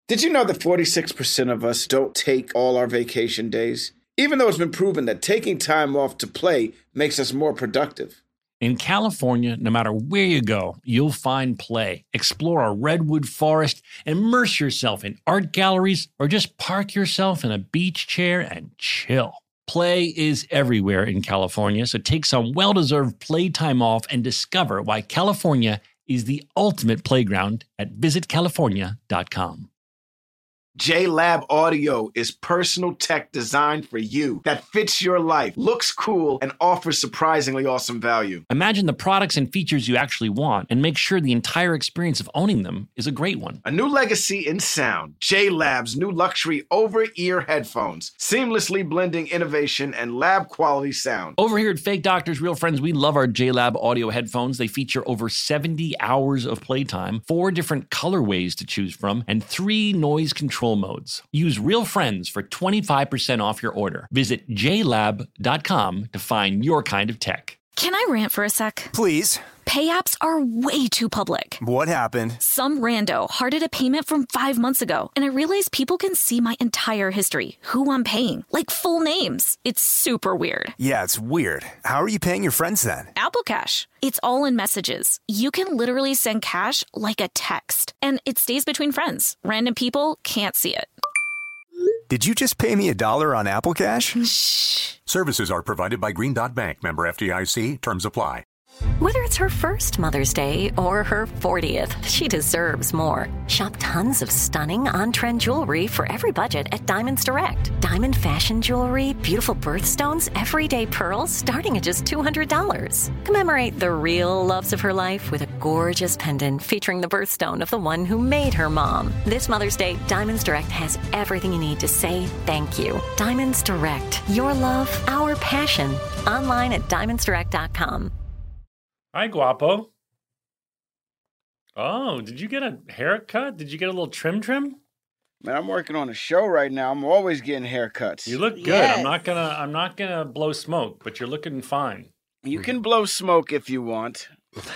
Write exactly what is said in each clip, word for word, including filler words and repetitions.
Did you know that forty-six percent of us don't take all our vacation days? Even though it's been proven that taking time off to play makes us more productive. In California, no matter where you go, you'll find play. Explore a redwood forest, immerse yourself in art galleries, or just park yourself in a beach chair and chill. Play is everywhere in California, so take some well-deserved playtime off and discover why California is the ultimate playground at visit california dot com. J-Lab Audio is personal tech designed for you that fits your life, looks cool, and offers surprisingly awesome value. Imagine the products and features you actually want and make sure the entire experience of owning them is a great one. A new legacy in sound. J-Lab's new luxury over-ear headphones, seamlessly blending innovation and lab-quality sound. Over here at Fake Doctors, Real Friends, we love our J-Lab Audio headphones. They feature over seventy hours of playtime, four different colorways to choose from, and three noise control modes. Use Real Friends for twenty-five percent off your order. Visit j lab dot com to find your kind of tech. Can I rant for a sec? Please. Pay apps are way too public. What happened? Some rando hearted a payment from five months ago, and I realized people can see my entire history, who I'm paying, like full names. It's super weird. Yeah, it's weird. How are you paying your friends then? Apple Cash. It's all in messages. You can literally send cash like a text, and it stays between friends. Random people can't see it. Did you just pay me a dollar on Apple Cash? Shh. Services are provided by Green Dot Bank. Member F D I C. Terms apply. Whether it's her first Mother's Day or her fortieth, she deserves more. Shop tons of stunning on-trend jewelry for every budget at Diamonds Direct. Diamond fashion jewelry, beautiful birthstones, everyday pearls starting at just two hundred dollars. Commemorate the real loves of her life with a gorgeous pendant featuring the birthstone of the one who made her mom. This Mother's Day, Diamonds Direct has everything you need to say thank you. Diamonds Direct. Your love, our passion. Online at diamonds direct dot com. Hi, Guapo. Oh, did you get a haircut? Did you get a little trim trim? Man, I'm working on a show right now. I'm always getting haircuts. You look good. Yes. I'm not gonna I'm not gonna blow smoke, but you're looking fine. You can blow smoke if you want.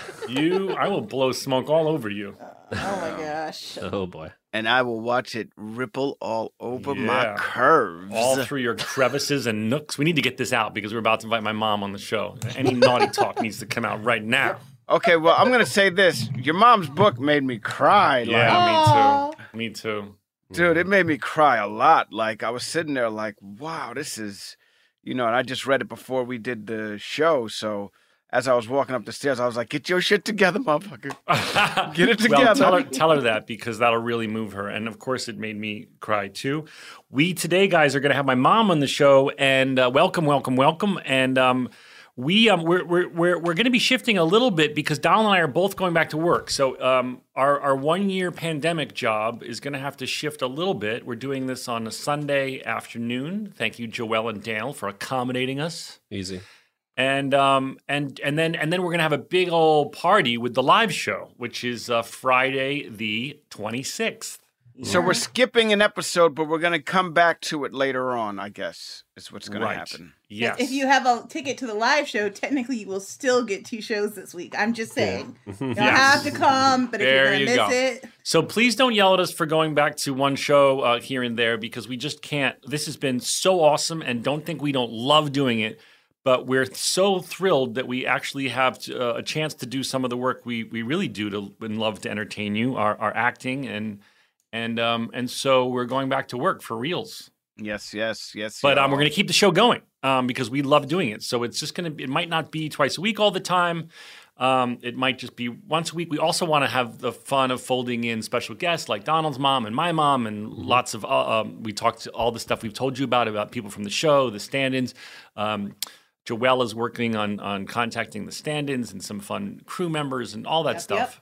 You I will blow smoke all over you. Oh my gosh. Oh boy. And I will watch it ripple all over my Yeah. curves. All through your crevices and nooks. We need to get this out because we're about to invite my mom on the show. Any naughty talk needs to come out right now. Okay, well, I'm going to say this. Your mom's book made me cry. Yeah, Aw. me too. Me too. Like, dude, it made me cry a lot. Like, I was sitting there like, wow, this is, you know, and I just read it before we did the show. So as I was walking up the stairs, I was like, get your shit together, motherfucker. Get it together. Well, tell her, tell her that because that'll really move her. And of course, it made me cry too. We today, guys, are going to have my mom on the show. And uh, welcome, welcome, welcome. And um, we um, we're we're we're, we're going to be shifting a little bit because Donald and I are both going back to work. So um, our our one year pandemic job is going to have to shift a little bit. We're doing this on a Sunday afternoon. Thank you, Joelle and Dale, for accommodating us. Easy. And um and and then and then we're gonna have a big old party with the live show, which is uh, Friday the twenty-sixth. So we're skipping an episode, but we're going to come back to it later on, I guess, is what's going Right. to happen. Yes. If you have a ticket to the live show, technically you will still get two shows this week. I'm just saying. You don't Yes. have to come, but if There you're you going to miss go. it. So please don't yell at us for going back to one show uh, here and there because we just can't. This has been so awesome, and don't think we don't love doing it. But we're so thrilled that we actually have to, uh, a chance to do some of the work we we really do to and love to entertain you, our, our acting, and and um and so we're going back to work for reals. Yes, yes, yes. But um, y'all. we're going to keep the show going um, because we love doing it. So it's just going to. It might not be twice a week all the time. Um, it might just be once a week. We also want to have the fun of folding in special guests like Donald's mom and my mom and lots of. Uh, um, we talked all the stuff we've told you about about people from the show, the stand-ins. Um, Joelle is working on on contacting the stand-ins and some fun crew members and all that Yep, stuff.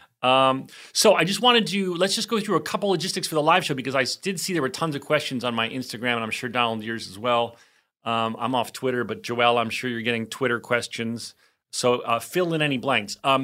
Um, so I just wanted to let's just go through a couple logistics for the live show because I did see there were tons of questions on my Instagram and I'm sure Donald yours as well. Um, I'm off Twitter, but Joelle, I'm sure you're getting Twitter questions. So uh, fill in any blanks. Um,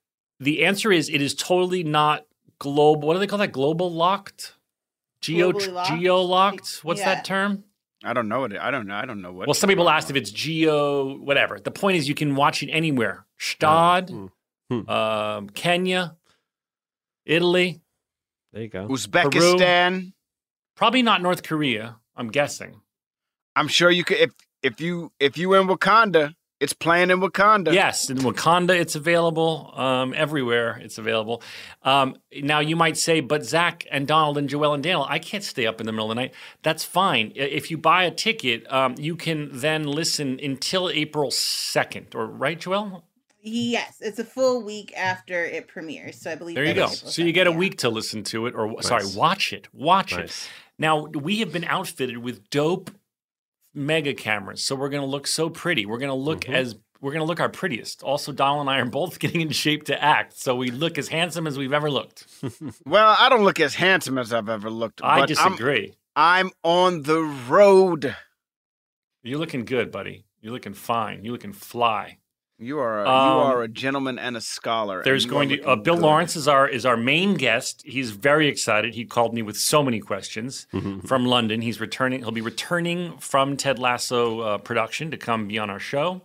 the answer is it is totally not global. What do they call that? Global locked? Geo Globally locked? geo locked? What's Yeah. that term? I don't know it. I don't know. I don't know what. Well, some people asked if it's geo, whatever. The point is you can watch it anywhere. Stad, Mm. Hmm. um, Kenya, Italy, There you go. Uzbekistan. Probably not North Korea, I'm guessing. I'm sure you could if if you if you in Wakanda, it's playing in Wakanda. Yes, in Wakanda, it's available. Um, everywhere, it's available. Um, now, you might say, but Zach and Donald and Joelle and Daniel, I can't stay up in the middle of the night. That's fine. If you buy a ticket, um, you can then listen until April second, or right, Joelle? Yes, it's a full week after it premieres. So I believe there you that go. is April So you get a second, week to listen to it, or Nice. sorry, watch it. Watch Nice. it. Now, we have been outfitted with dope mega cameras, so we're going to look so pretty. We're going to look Mhm. as we're going to look our prettiest. Also, Donald and I are both getting in shape to act, so we look as handsome as we've ever looked. Well, I don't look as handsome as I've ever looked. I but disagree. I'm, I'm on the road. You're looking good, buddy. You're looking fine. You're looking fly. You are a, Um, you are a gentleman and a scholar. and There's you going are to uh, looking Bill good. Lawrence is our is our main guest. He's very excited. He called me with so many questions from London. He's returning. He'll be returning from Ted Lasso uh, production to come be on our show,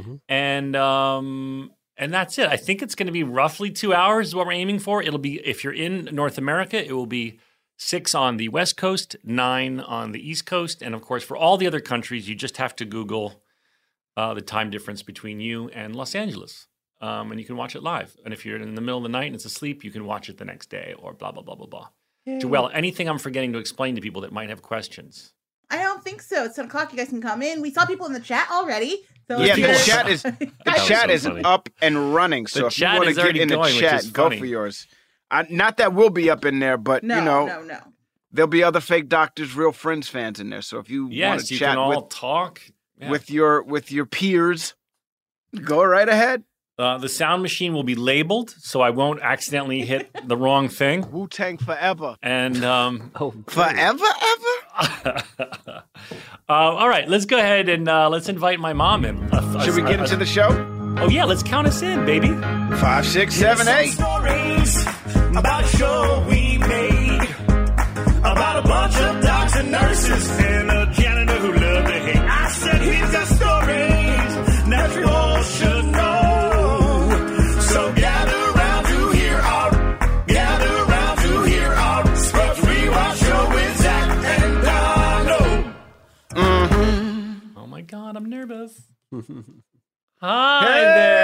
and um, and that's it. I think it's going to be roughly two hours is what we're aiming for. It'll be if you're in North America, it will be six on the West Coast, nine on the East Coast, and of course for all the other countries, you just have to Google uh, the time difference between you and Los Angeles. Um, and you can watch it live. And if you're in the middle of the night and it's asleep, you can watch it the next day or blah, blah, blah, blah, blah. Joelle, anything I'm forgetting to explain to people that might have questions? I don't think so. It's ten o'clock. You guys can come in. We saw people in the chat already. So Yeah, if the you're- chat is the That was chat so is funny. up and running. So The if you chat want to is get already in the going, which chat, is go funny. for yours. I, not that we'll be up in there, but No, you know, no, no. there'll be other fake doctors, real friends fans in there. So if you want Yes, to you chat can all with talk. Yeah. with your with your peers, go right ahead. Uh, the sound machine will be labeled, so I won't accidentally hit the wrong thing. Wu Tang forever, And um, Oh, great. forever, ever. uh, all right, let's go ahead and uh, let's invite my mom in. Uh, Should we uh, get uh, into the show? Oh yeah, let's count us in, baby. Five, six, seven, eight. Stories about a show we made about a bunch of docs and nurses and a janitor who loved to hate. I said he's got stories that you all should know. So gather round to hear our, gather round to hear our Sports Rewatch show with Zach and Donald. Oh my God, I'm nervous. Hi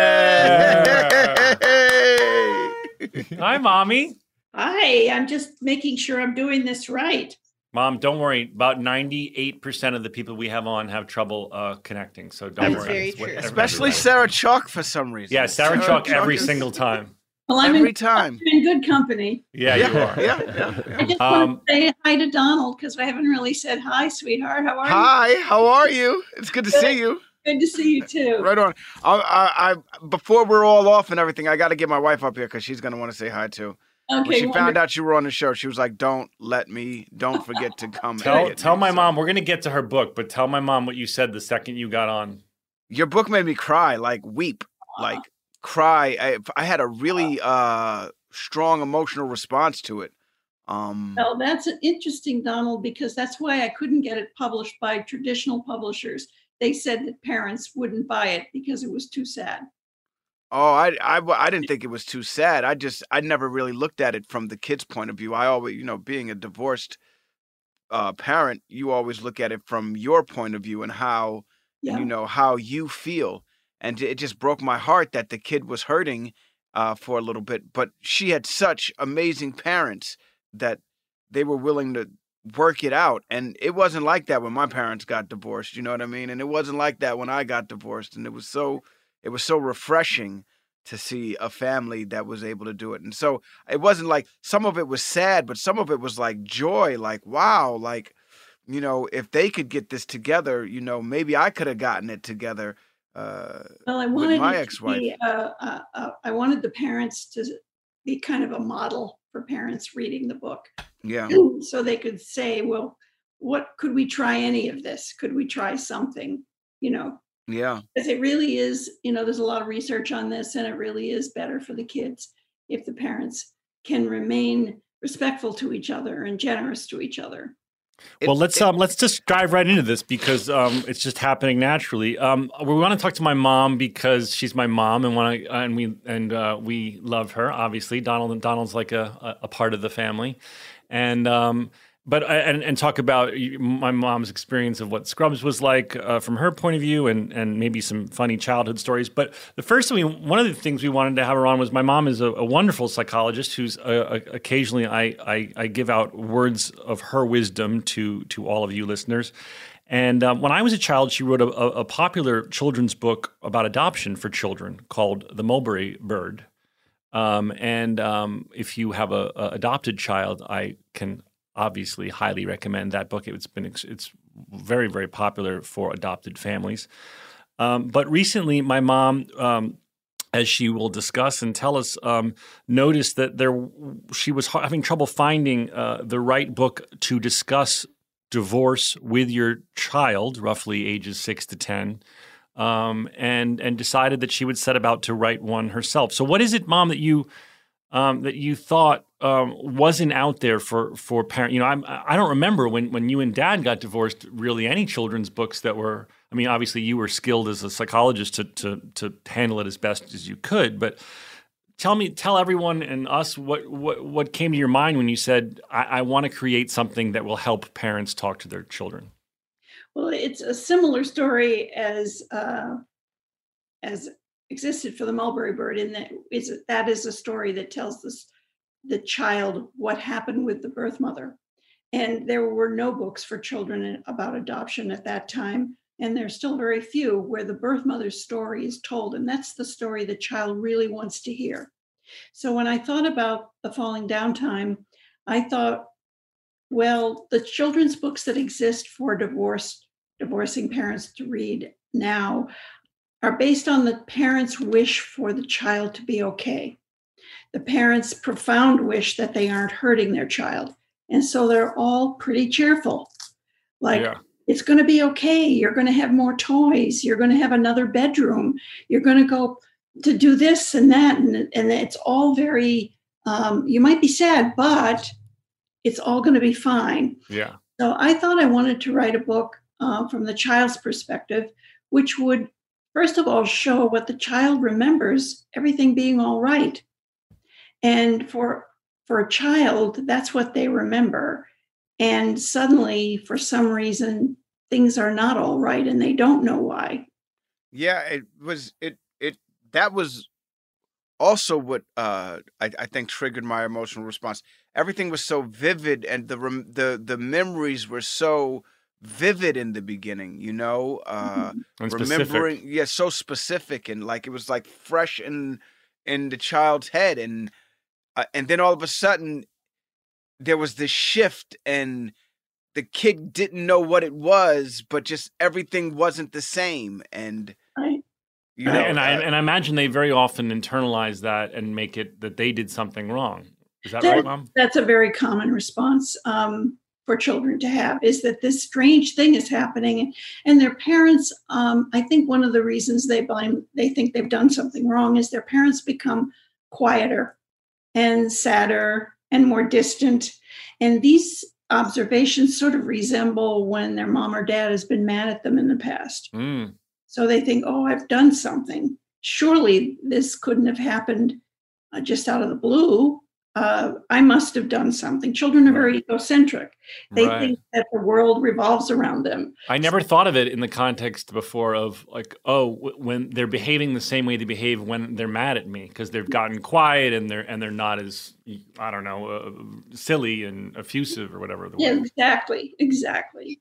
there. Hey! Hi, mommy. Hi, I'm just making sure I'm doing this right. Mom, don't worry. About ninety-eight percent of the people we have on have trouble uh, connecting, so don't That's worry. very It's what true. everybody Especially does. Sarah Chalk for some reason. Yeah, Sarah Chalk every is- single time. Well, I'm Every in, time. I'm in good company. Yeah, Yeah, you are. yeah, yeah, yeah. I just Um, want to say hi to Donald because I haven't really said hi, sweetheart. How are Hi, how are you? It's good to see you. you? Good to see you too. Right on. I, I, I before we're all off and everything, I got to get my wife up here because she's gonna want to say hi too. When Okay, she wonderful. found out you were on the show, she was like, "Don't let me. Don't forget to come." and Tell get tell me." my So- mom we're gonna get to her book, but tell my mom what you said the second you got on. Your book made me cry, like weep, like cry. I, I had a really uh, strong emotional response to it. Um, Well, that's interesting, Donald, because that's why I couldn't get it published by traditional publishers. They said that parents wouldn't buy it because it was too sad. Oh, I, I, I didn't think it was too sad. I just, I never really looked at it from the kid's point of view. I always, you know, being a divorced uh, parent, you always look at it from your point of view and how, Yeah. you know, how you feel. And it just broke my heart that the kid was hurting uh, for a little bit. But she had such amazing parents that they were willing to work it out. And it wasn't like that when my parents got divorced, you know what I mean? And it wasn't like that when I got divorced. And it was so, it was so refreshing to see a family that was able to do it. And so it wasn't like, some of it was sad, but some of it was like joy, like, wow, like, you know, if they could get this together, you know, maybe I could have gotten it together. Uh, Well, I with wanted my it to ex-wife. be, uh, uh, uh, I wanted the parents to be kind of a model for parents reading the book. yeah. So they could say, well, what could we try any of this? Could we try something? You know, Yeah. because it really is, you know, there's a lot of research on this, and it really is better for the kids if the parents can remain respectful to each other and generous to each other. It- Well, let's it- um, let's just dive right into this because um, it's just happening naturally. Um, we want to talk to my mom because she's my mom, and want to, and we and uh, we love her. Obviously, Donald Donald's like a, a part of the family, and um, but and and talk about my mom's experience of what Scrubs was like uh, from her point of view, and and maybe some funny childhood stories. But the first thing, we, one of the things we wanted to have her on was my mom is a, a wonderful psychologist who's uh, occasionally I, I I give out words of her wisdom to to all of you listeners. And um, when I was a child, she wrote a, a, a popular children's book about adoption for children called The Mulberry Bird. Um, and um, if you have a, a adopted child, I can obviously highly recommend that book. It's been it's very, very popular for adopted families. Um, but recently, my mom, um, as she will discuss and tell us, um, noticed that there she was having trouble finding uh, the right book to discuss divorce with your child, roughly ages six to ten, um, and and decided that she would set about to write one herself. So, what is it, Mom, that you um, that you thought um, wasn't out there for for parents? You know, I'm, I don't remember when when you and Dad got divorced. Really, any children's books that were. I mean, obviously, you were skilled as a psychologist to to to handle it as best as you could. But tell me, tell everyone and us what what what came to your mind when you said, "I, I want to create something that will help parents talk to their children." Well, it's a similar story as uh, as existed for the Mulberry Bird, in that is that is a story that tells this the child what happened with the birth mother, and there were no books for children about adoption at that time, and there's still very few where the birth mother's story is told, and that's the story the child really wants to hear. So when I thought about the Falling Down Time, I thought, well, the children's books that exist for divorced divorcing parents to read now are based on the parents' wish for the child to be okay, the parents' profound wish that they aren't hurting their child. And so they're all pretty cheerful. Like, yeah. It's going to be okay. You're going to have more toys. You're going to have another bedroom. You're going to go to do this and that. And, and it's all very, um, you might be sad, but it's all going to be fine. Yeah. So I thought I wanted to write a book Uh, from the child's perspective, which would, first of all, show what the child remembers, everything being all right. And for for a child, that's what they remember. And suddenly, for some reason, things are not all right, and they don't know why. Yeah, it was it it that was also what uh, I, I think triggered my emotional response. Everything was so vivid, and the the the memories were so vivid in the beginning, you know, uh, and remembering, specific. yeah, so specific, and like it was like fresh in in the child's head, and uh, and then all of a sudden there was this shift, and the kid didn't know what it was, but just everything wasn't the same, and right. you know, and I uh, and I imagine they very often internalize that and make it that they did something wrong. Is that, that right, Mom? That's a very common response. Um, for children to have, is that this strange thing is happening, and their parents, um, I think one of the reasons they blame, they think they've done something wrong, is their parents become quieter and sadder and more distant. And these observations sort of resemble when their mom or dad has been mad at them in the past. Mm. So they think, oh, I've done something. Surely this couldn't have happened uh, just out of the blue. Uh, I must have done something. Children are very egocentric. They Right. think that the world revolves around them. I never thought of it in the context before of like, oh, w- when they're behaving the same way they behave when they're mad at me because they've gotten quiet and they're and they're not as, I don't know, uh, silly and effusive or whatever the Yeah, word. exactly, exactly.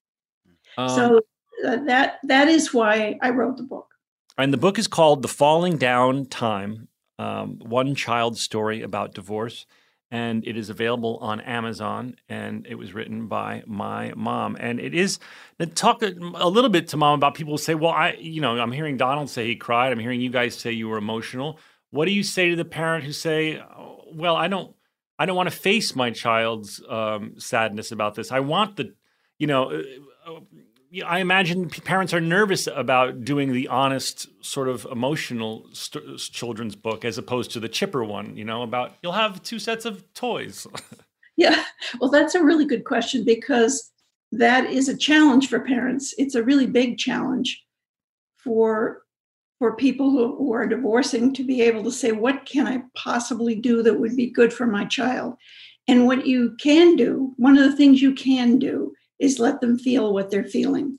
Um, so uh, that that is why I wrote the book. And the book is called The Falling Down Time, um, One Child's Story About Divorce. And it is available on Amazon, and it was written by my mom. And it is, talk a little bit to Mom about people who say, well, I, you know, I'm hearing Donald say he cried. I'm hearing you guys say you were emotional. What do you say to the parent who say, oh, well, I don't, I don't want to face my child's um, sadness about this. I want the, you know, uh, I imagine parents are nervous about doing the honest sort of emotional st- children's book as opposed to the chipper one, you know, about you'll have two sets of toys. Yeah, well, that's a really good question, because that is a challenge for parents. It's a really big challenge for for people who, who are divorcing to be able to say, what can I possibly do that would be good for my child? And what you can do, one of the things you can do is let them feel what they're feeling.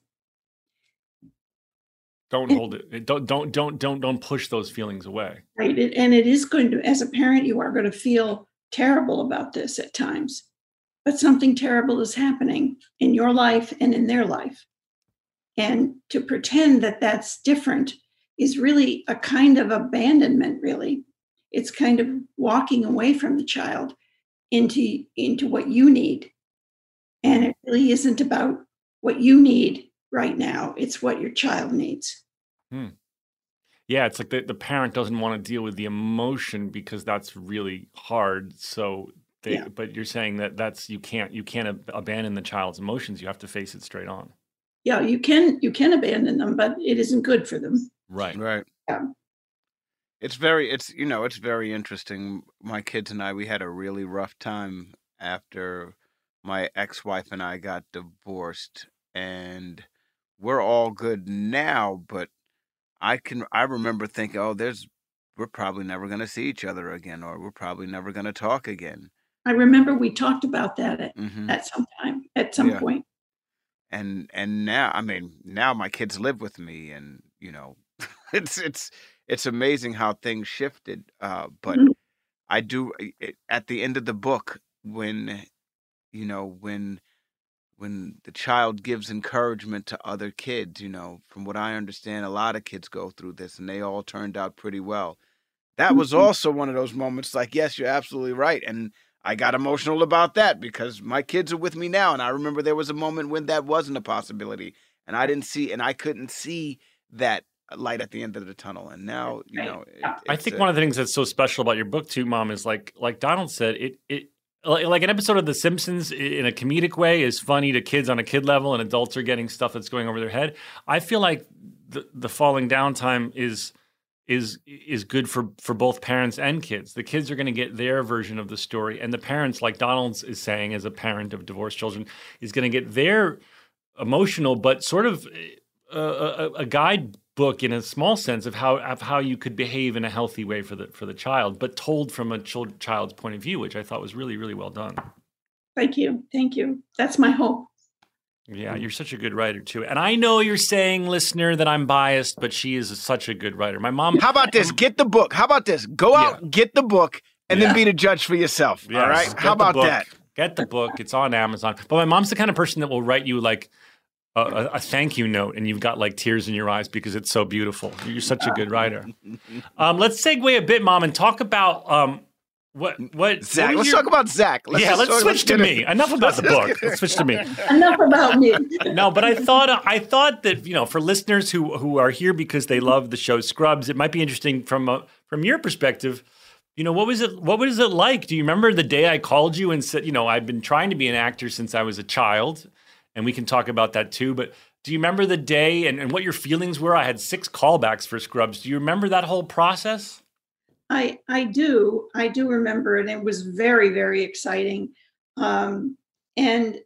Don't hold it. Don't don't don't don't don't push those feelings away. Right. It, and it is going to, as a parent, you are going to feel terrible about this at times. But something terrible is happening in your life and in their life. And to pretend that that's different is really a kind of abandonment, really. It's kind of walking away from the child into, into what you need. And it really isn't about what you need right now. It's what your child needs. Hmm. Yeah, it's like the, the parent doesn't want to deal with the emotion because that's really hard. So, they, Yeah. but you're saying that that's you can't you can't ab- abandon the child's emotions. You have to face it straight on. Yeah, you can you can abandon them, but it isn't good for them. Right. Right. Yeah. It's very, it's, you know, it's very interesting. My kids and I, we had a really rough time after my ex-wife and I got divorced, and we're all good now, but I can, I remember thinking, oh, there's, we're probably never going to see each other again, or we're probably never going to talk again. I remember we talked about that at, hmm at some time, at some Yeah. point. And, and now, I mean, now my kids live with me, and, you know, it's, it's, it's amazing how things shifted. Uh, but Mhm. I do, it, at the end of the book, when, you know, when, when the child gives encouragement to other kids, you know, from what I understand, a lot of kids go through this, and they all turned out pretty well. That was Mhm. also one of those moments like, yes, you're absolutely right. And I got emotional about that because my kids are with me now. And I remember there was a moment when that wasn't a possibility, and I didn't see, and I couldn't see that light at the end of the tunnel. And now, you Right. know, it, Yeah. I it's think a- one of the things that's so special about your book too, Mom, is like like Donald said, it it like, like an episode of The Simpsons i- in a comedic way is funny to kids on a kid level, and adults are getting stuff that's going over their head. I feel like the the falling down time is is is good for for both parents and kids. The kids are going to get their version of the story, and the parents, like Donald is saying, as a parent of divorced children, is going to get their emotional, but sort of a, a, a guidebook in a small sense of how of how you could behave in a healthy way for the for the child, but told from a child, child's point of view, which I thought was really really well done. Thank you. Thank you. That's my hope. Yeah, you're such a good writer too, and I know you're saying, listener, that I'm biased, but she is such a good writer. My mom. How about this? Get the book. How about this? Go out, get the book, and Yeah. then be the judge for yourself. Yes, All right? get How the about book. that? Get the book. It's on Amazon. But my mom's the kind of person that will write you like a, a, a thank you note, and you've got like tears in your eyes because it's so beautiful. You're such a good writer. Um, let's segue a bit, Mom, and talk about um, what what Zach. what was Let's your- talk about Zach. Let's yeah, just let's talk- switch to get me. it. Enough about the book. Let's switch to me. Enough about me. No, but I thought I thought that, you know, for listeners who who are here because they love the show Scrubs, it might be interesting from a, from your perspective. You know, what was it? What was it like? Do you remember the day I called you and said, you know, I've been trying to be an actor since I was a child, and we can talk about that too. But do you remember the day and, and what your feelings were? I had six callbacks for Scrubs. Do you remember that whole process? I I do. I do remember it. It was very, very exciting. Um, and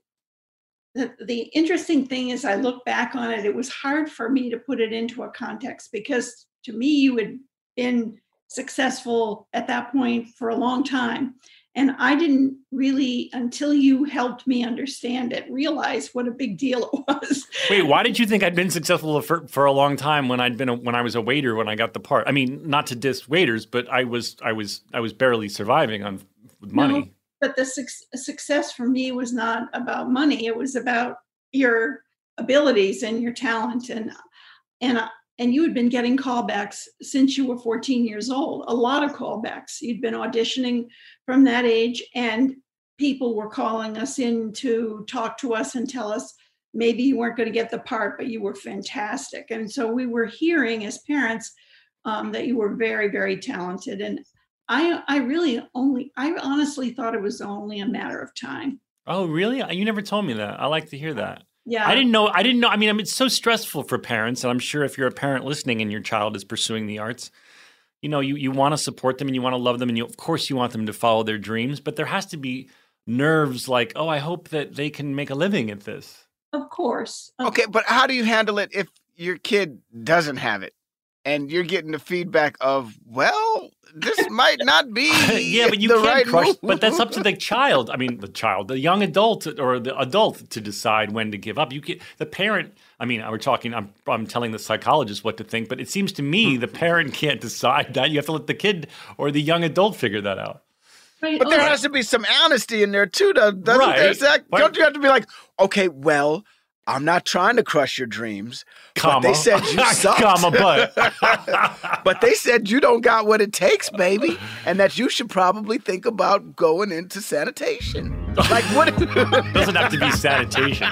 the, the interesting thing is I look back on it, it was hard for me to put it into a context because to me, you had been successful at that point for a long time. And I didn't really, until you helped me understand it, realize what a big deal it was. Wait, why did you think I'd been successful for, for a long time when I'd been a, when I was a waiter when I got the part? I mean, not to diss waiters, but I was I was I was barely surviving on with money. No, but the suc- success for me was not about money. It was about your abilities and your talent. And and uh, and you had been getting callbacks since you were fourteen years old. A lot of callbacks. You'd been auditioning from that age, and people were calling us in to talk to us and tell us maybe you weren't going to get the part, but you were fantastic. And so we were hearing as parents um, that you were very, very talented. And I, I really only, I honestly thought it was only a matter of time. Oh, really? You never told me that. I like to hear that. Yeah. I didn't know. I didn't know. I mean, I mean, it's so stressful for parents, and I'm sure if you're a parent listening and your child is pursuing the arts, you know, you, you want to support them and you want to love them, and you, of course you want them to follow their dreams, but there has to be nerves like, oh, I hope that they can make a living at this. Of course. Of Okay, but how do you handle it if your kid doesn't have it and you're getting the feedback of, well, this might not be yeah, but you the can't right crush. move. But that's up to the child. I mean, the child, the young adult, or the adult to decide when to give up. You can, the parent. I mean, we're talking. I'm I'm telling the psychologist what to think, but it seems to me the parent can't decide that. You have to let the kid or the young adult figure that out. Right. But there Oh, has to be some honesty in there too, though, doesn't Right. there, Zach? Why- Don't you have to be like, okay, well, I'm not trying to crush your dreams, Comma. but they said you sucked. Comma, but. But they said you don't got what it takes, baby, and that you should probably think about going into sanitation. Like what? Doesn't have to be sanitation.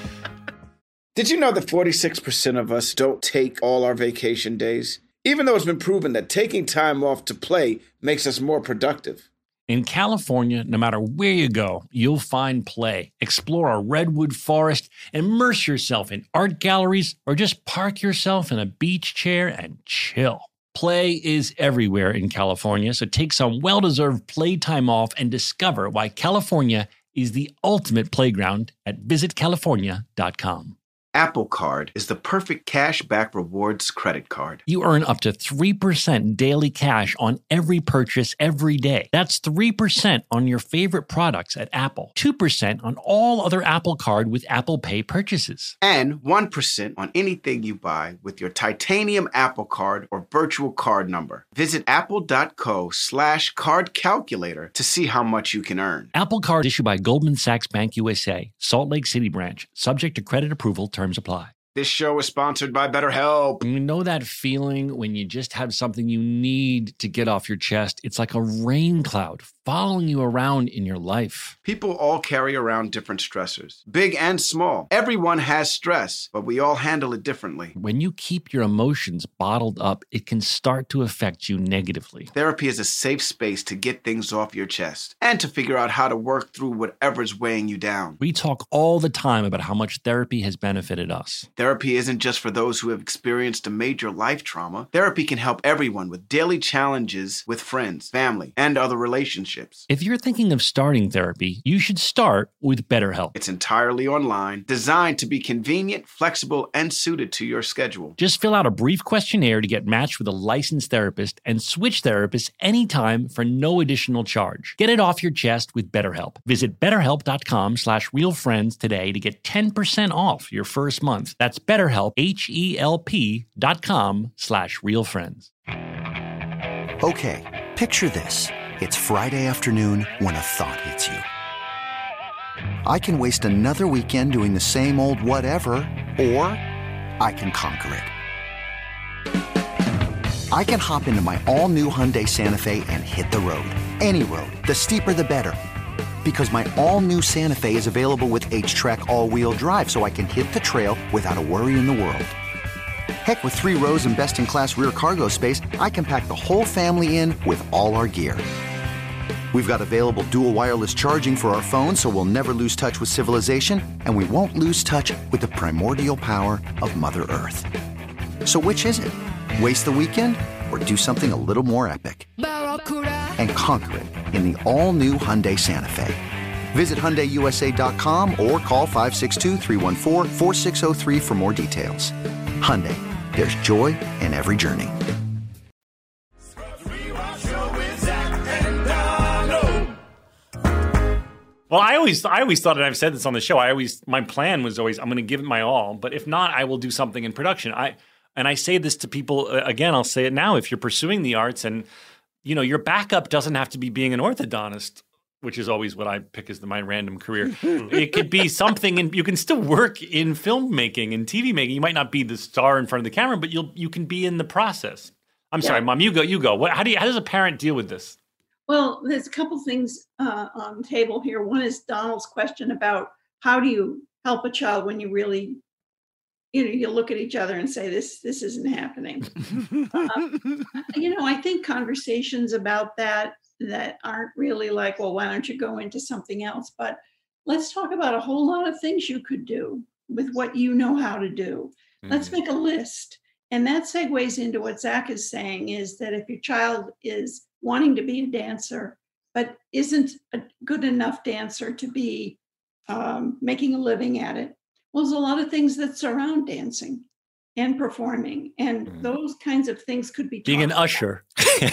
Did you know that forty-six percent of us don't take all our vacation days? Even though it's been proven that taking time off to play makes us more productive. In California, no matter where you go, you'll find play. Explore a redwood forest, immerse yourself in art galleries, or just park yourself in a beach chair and chill. Play is everywhere in California, so take some well-deserved playtime off and discover why California is the ultimate playground at visit california dot com. Apple Card is the perfect cash back rewards credit card. You earn up to three percent daily cash on every purchase every day. That's three percent on your favorite products at Apple, two percent on all other Apple Card with Apple Pay purchases. And one percent on anything you buy with your titanium Apple Card or virtual card number. Visit apple.co slash card calculator to see how much you can earn. Apple Card issued by Goldman Sachs Bank U S A, Salt Lake City branch, subject to credit approval, terms apply. This show is sponsored by BetterHelp. You know that feeling when you just have something you need to get off your chest? It's like a rain cloud following you around in your life. People all carry around different stressors, big and small. Everyone has stress, but we all handle it differently. When you keep your emotions bottled up, it can start to affect you negatively. Therapy is a safe space to get things off your chest and to figure out how to work through whatever's weighing you down. We talk all the time about how much therapy has benefited us. Therapy isn't just for those who have experienced a major life trauma. Therapy can help everyone with daily challenges with friends, family, and other relationships. If you're thinking of starting therapy, you should start with BetterHelp. It's entirely online, designed to be convenient, flexible, and suited to your schedule. Just fill out a brief questionnaire to get matched with a licensed therapist and switch therapists anytime for no additional charge. Get it off your chest with BetterHelp. Visit betterhelp.com slash realfriends today to get ten percent off your first month. That's BetterHelp, H-E-L-P dot com slash realfriends. Okay, picture this. It's Friday afternoon when a thought hits you. I can waste another weekend doing the same old whatever, or I can conquer it. I can hop into my all-new Hyundai Santa Fe and hit the road. Any road. The steeper, the better. Because my all-new Santa Fe is available with H-Track all-wheel drive, so I can hit the trail without a worry in the world. Heck, with three rows and best-in-class rear cargo space, I can pack the whole family in with all our gear. We've got available dual wireless charging for our phones, so we'll never lose touch with civilization, and we won't lose touch with the primordial power of Mother Earth. So which is it? Waste the weekend or do something a little more epic? And conquer it in the all-new Hyundai Santa Fe. Visit Hyundai U S A dot com or call five six two, three one four, four six zero three for more details. Hyundai, there's joy in every journey. Well, I always, I always thought, and I've said this on the show, I always, my plan was always, I'm going to give it my all, but if not, I will do something in production. I, and I say this to people, uh, again, I'll say it now, if you're pursuing the arts and, you know, your backup doesn't have to be being an orthodontist, which is always what I pick as the, my random career. It could be something, and you can still work in filmmaking and T V making. You might not be the star in front of the camera, but you'll, you can be in the process. I'm Yeah. sorry, Mom, you go, you go. What, how do you, how does a parent deal with this? Well, there's a couple things uh, on the table here. One is Donald's question about how do you help a child when you really, you know, you look at each other and say, this, this isn't happening. uh, you know, I think conversations about that, that aren't really like, well, why don't you go into something else? But let's talk about a whole lot of things you could do with what you know how to do. Mm-hmm. Let's make a list. And that segues into what Zach is saying, is that if your child is wanting to be a dancer, but isn't a good enough dancer to be um, making a living at it. Well, there's a lot of things that surround dancing and performing, and mm. those kinds of things could be being an about. usher.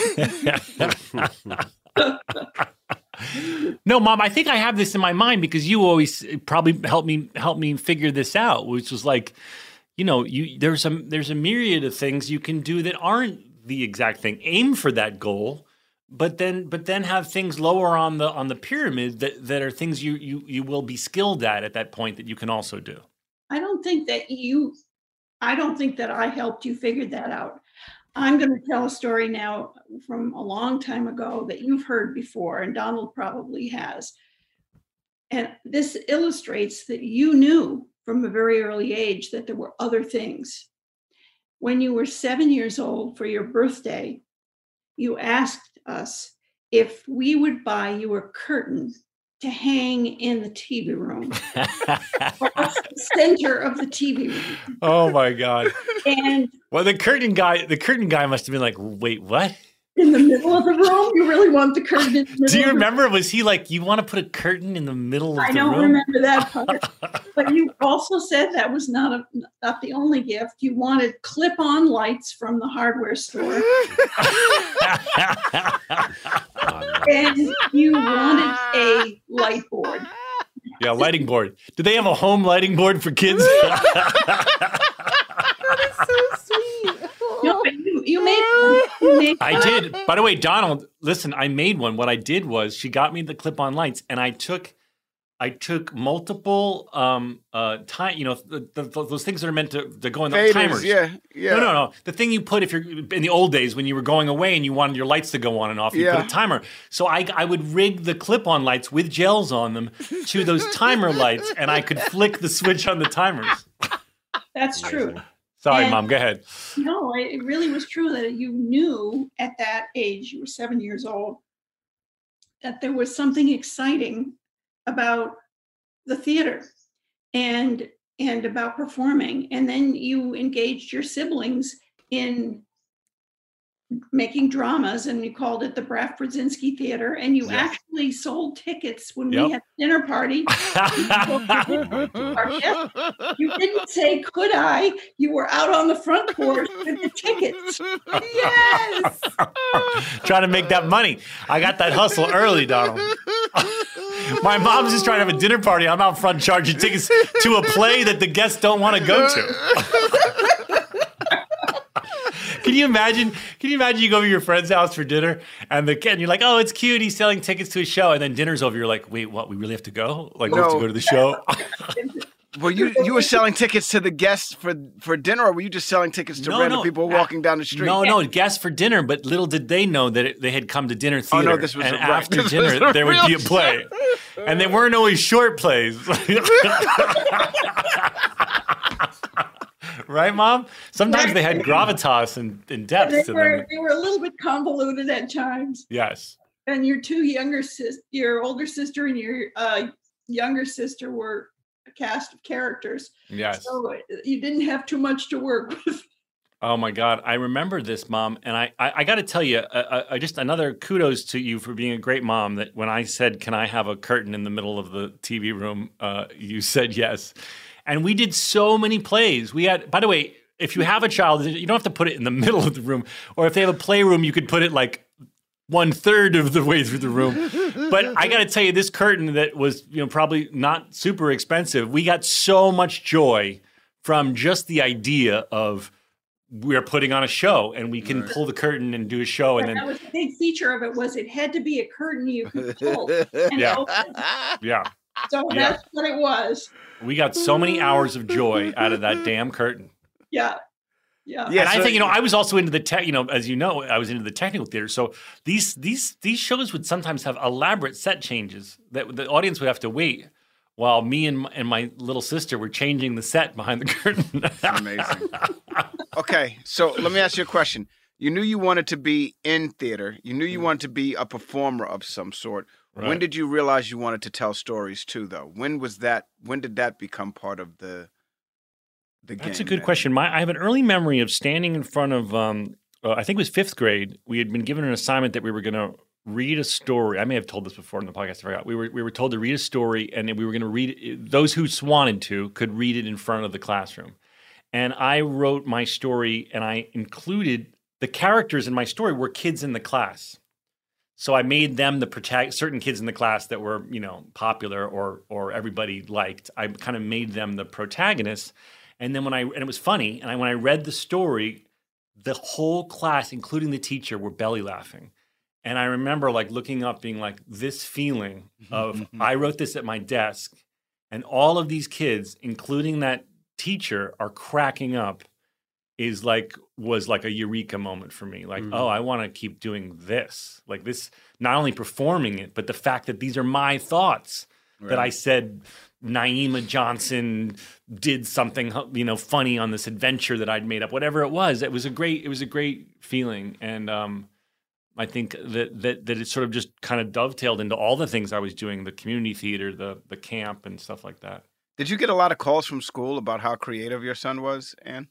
No, Mom, I think I have this in my mind because you always probably helped me help me figure this out, which was like, you know, you there's a there's a myriad of things you can do that aren't the exact thing. Aim for that goal, but then but then have things lower on the on the pyramid that, that are things you you you will be skilled at at that point that you can also do. I don't think that you I don't think that I helped you figure that out. I'm going to tell a story now from a long time ago that you've heard before, and Donald probably has. And this illustrates that you knew from a very early age that there were other things. When you were seven years old for your birthday, you asked us if we would buy you a curtain to hang in the T V room, across the center of the T V room. Oh my God! And well, the curtain guy, the curtain guy must have been like, "Wait, what?" In the middle of the room? You really want the curtain in the middle? Do you of the remember? room? Was he like, "You want to put a curtain in the middle of I the room"? don't remember that part. But you also said that was not a, not the only gift. You wanted clip-on lights from the hardware store. And you wanted a light board. Yeah, lighting board. Do they have a home lighting board for kids? That is so sweet. No, but you, you made one. You made I one. did. By the way, Donald, listen, I made one. What I did was she got me the clip-on lights, and I took I took multiple um uh time, you know, the, the, those things that are meant to, to go in the Faders, timers. yeah, yeah. No, no, no. The thing you put if you're in the old days when you were going away and you wanted your lights to go on and off, you Yeah. put a timer. So I I would rig the clip-on lights with gels on them to those timer lights, and I could flick the switch on the timers. That's true. Sorry, And- Mom. Go ahead. No, it it really was true that you knew at that age, you were seven years old, that there was something exciting about the theater and and about performing. And then you engaged your siblings in making dramas, and you called it the Braff Brzezinski Theater, and you Yeah. actually sold tickets when Yep. we had dinner party. You didn't say, could I? You were out on the front porch with the tickets. Yes. Trying to make that money. I got that hustle early, Donald. My mom's just trying to have a dinner party. I'm out front charging tickets to a play that the guests don't want to go to. Can you imagine? Can you imagine you go to your friend's house for dinner and the kid, and you're like, oh, it's cute. He's selling tickets to a show. And then dinner's over. You're like, wait, what? We really have to go? Like, we have to No. go to the show? Well, you you were selling tickets to the guests for for dinner, or were you just selling tickets to No, random no. people walking down the street? No, no, guests for dinner. But little did they know that it, they had come to dinner Oh, theater. no, this was and a- right. after This was dinner, a there would be a real play. And they weren't always short plays. Right, Mom? Sometimes they had gravitas and, and depth They to were, them. they were a little bit convoluted at times. Yes. And your two younger sis, your older sister and your uh, younger sister were a cast of characters. Yes. So you didn't have too much to work with. Oh my God, I remember this, Mom, and I, I, I got to tell you, uh, uh, just another kudos to you for being a great mom. That when I said, "Can I have a curtain in the middle of the T V room?" Uh, you said yes, and we did so many plays. We had, by the way, if you have a child, you don't have to put it in the middle of the room, or if they have a playroom, you could put it like one third of the way through the room. But I got to tell you, this curtain that was, you know, probably not super expensive, we got so much joy from just the idea of. We're putting on a show, and we can pull the curtain and do a show, and But that then was the big feature of it was it had to be a curtain you could pull and Yeah. open. yeah, So Yeah. that's what it was. we got so many hours of joy out of that damn curtain. Yeah. Yeah. Yeah, and I so- think, you know, I was also into the tech, you know, as you know, I was into the technical theater. So these these these shows would sometimes have elaborate set changes that the audience would have to wait while me and my, and my little sister were changing the set behind the curtain. Amazing. Okay, so let me ask you a question. You knew you wanted to be in theater. You knew you wanted to be a performer of some sort. When Right. did you realize you wanted to tell stories too, though? When was that? When did that become part of the the game? That's a good then? question. My, I have an early memory of standing in front of, um, uh, I think it was fifth grade. We had been given an assignment that we were going to read a story. I may have told this before in the podcast. I forgot. We were we were told to read a story, and we were going to read it. Those who wanted to could read it in front of the classroom. And I wrote my story, and I included the characters in my story were kids in the class. So I made them the protag- certain kids in the class that were, you know, popular or or everybody liked. I kind of made them the protagonists. And then when I and it was funny. And I, when I read the story, the whole class, including the teacher, were belly laughing. And I remember like looking up, being like, this feeling of I wrote this at my desk, and all of these kids, including that teacher, are cracking up. Is like was like a eureka moment for me. Like, mm-hmm. oh, I want to keep doing this. Like this, not only performing it, but the fact that these are my thoughts. Right. That I said Naima Johnson did something, you know, funny on this adventure that I'd made up. Whatever it was, it was a great. It was a great feeling, and um, I think that that that it sort of just kind of dovetailed into all the things I was doing: the community theater, the the camp, and stuff like that. Did you get a lot of calls from school about how creative your son was, Anne?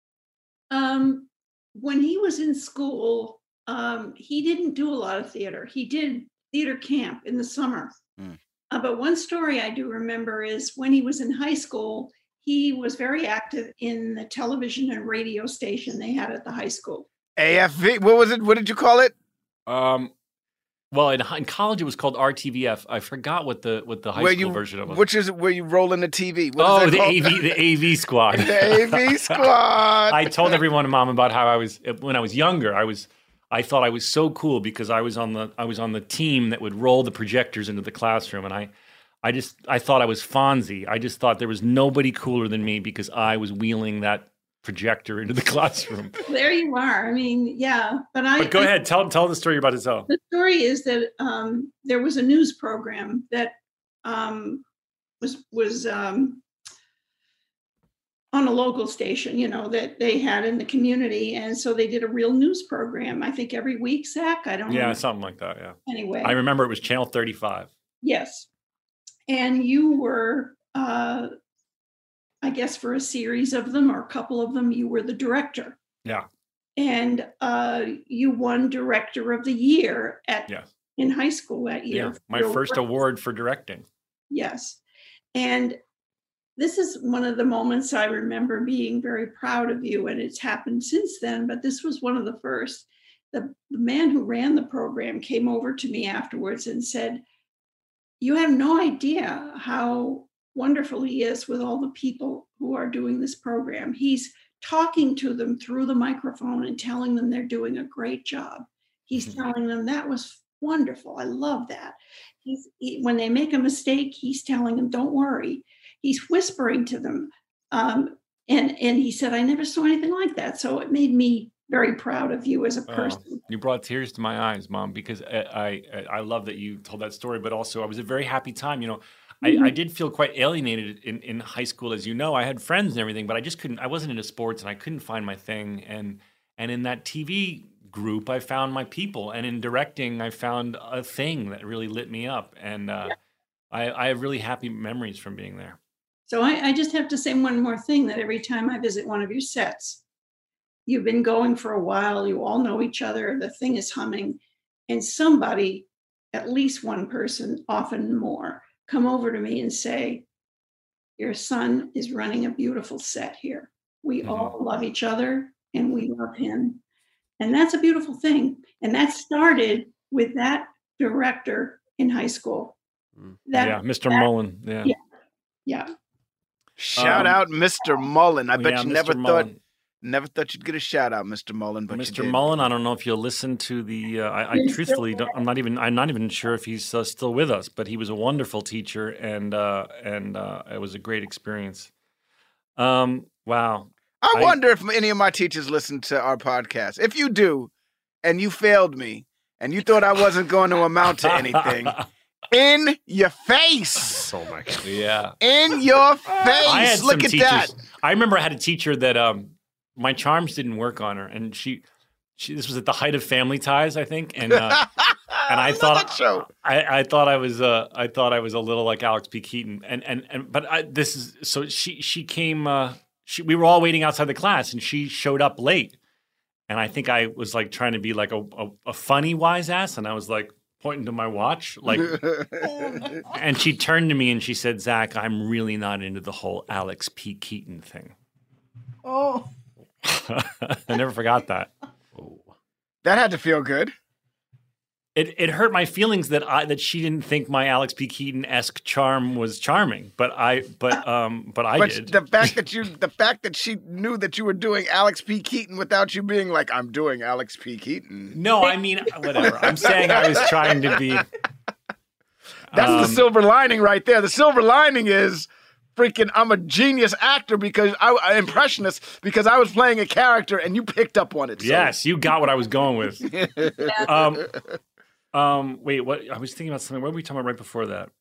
Um, when he was in school, um, he didn't do a lot of theater. He did theater camp in the summer. Mm. Uh, but one story I do remember is when he was in high school, he was very active in the television and radio station they had at the high school. A F V? What was it? What did you call it? Um, well, in, in college it was called R T V F. I forgot what the what the high where school you, version of it was. Which is where you roll in the T V. What oh, is that the called? A V, the A V squad. The A V squad. I told everyone, Mom, about how I was when I was younger. I was, I thought I was so cool because I was on the I was on the team that would roll the projectors into the classroom, and I, I just I thought I was Fonzie. I just thought there was nobody cooler than me because I was wheeling that projector into the classroom. There you are. I mean, yeah, but I. But go I, ahead, tell tell the story you're about to tell. The story is that um, there was a news program that um, was was um, on a local station, you know, that they had in the community, and so they did a real news program. I think every week, Zach. I don't. Yeah, know. something like that. Yeah. Anyway, I remember it was Channel thirty-five. Yes, and you were. Uh, I guess for a series of them or a couple of them, you were the director. Yeah. And uh, you won Director of the Year at yes. in high school that year. Yeah, my first work. award for directing. Yes. And this is one of the moments I remember being very proud of you, and it's happened since then, but this was one of the first. The, the man who ran the program came over to me afterwards and said, you have no idea how wonderful he is with all the people who are doing this program. He's talking to them through the microphone and telling them they're doing a great job. He's mm-hmm. telling them that was wonderful. I love that. He's he, when they make a mistake, he's telling them, don't worry. He's whispering to them. Um, and, and he said, I never saw anything like that. So it made me very proud of you as a person. Oh, you brought tears to my eyes, Mom, because I, I, I love that you told that story, but also I was a very happy time, you know. I, I did feel quite alienated in, in high school, as you know. I had friends and everything, but I just couldn't. I wasn't into sports, and I couldn't find my thing. And and in that T V group, I found my people, and in directing, I found a thing that really lit me up. And uh, yeah. I, I have really happy memories from being there. So I, I just have to say one more thing: that every time I visit one of your sets, you've been going for a while. You all know each other. The thing is humming, and somebody, at least one person, often more, come over to me and say, your son is running a beautiful set here. We mm-hmm. all love each other and we love him. And that's a beautiful thing. And that started with that director in high school. That, yeah, Mister that, Mullen. Yeah. Yeah. yeah. Shout um, out Mister Mullen. I bet yeah, you Mister never Mullen. thought never thought you'd get a shout out, Mister Mullen, but Mister you did. Mullen, I don't know if you'll listen to the. Uh, I, I truthfully, don't, I'm not even. I'm not even sure if he's uh, still with us. But he was a wonderful teacher, and uh, and uh, it was a great experience. Um, wow. I, I wonder if any of my teachers listen to our podcast. If you do, and you failed me, and you thought I wasn't going to amount to anything, in your face. Oh my God. Yeah. In your face. I had Look some at teachers, that. I remember I had a teacher that um, my charms didn't work on her, and she, she. This was at the height of Family Ties, I think, and uh, and I, I thought that show. I, I thought I was uh, I thought I was a little like Alex P. Keaton, and and and but I, this is so she she came. Uh, she we were all waiting outside the class, and she showed up late, and I think I was like trying to be like a a, a funny wise ass, and I was like, pointing to my watch, like, and she turned to me and she said, "Zach, I'm really not into the whole Alex P. Keaton thing." Oh. I never forgot that. That had to feel good. It it hurt my feelings that I that she didn't think my Alex P. Keaton-esque charm was charming, but I but um but I but did. the fact that you the fact that she knew that you were doing Alex P. Keaton without you being like, I'm doing Alex P. Keaton. No, I mean whatever. I'm saying I was trying to be. That's um, the silver lining right there. The silver lining is freaking I'm a genius actor because I an impressionist because I was playing a character and you picked up on it. So. Yes, you got what I was going with. um, um, wait, what? I was thinking about something. What were we talking about right before that?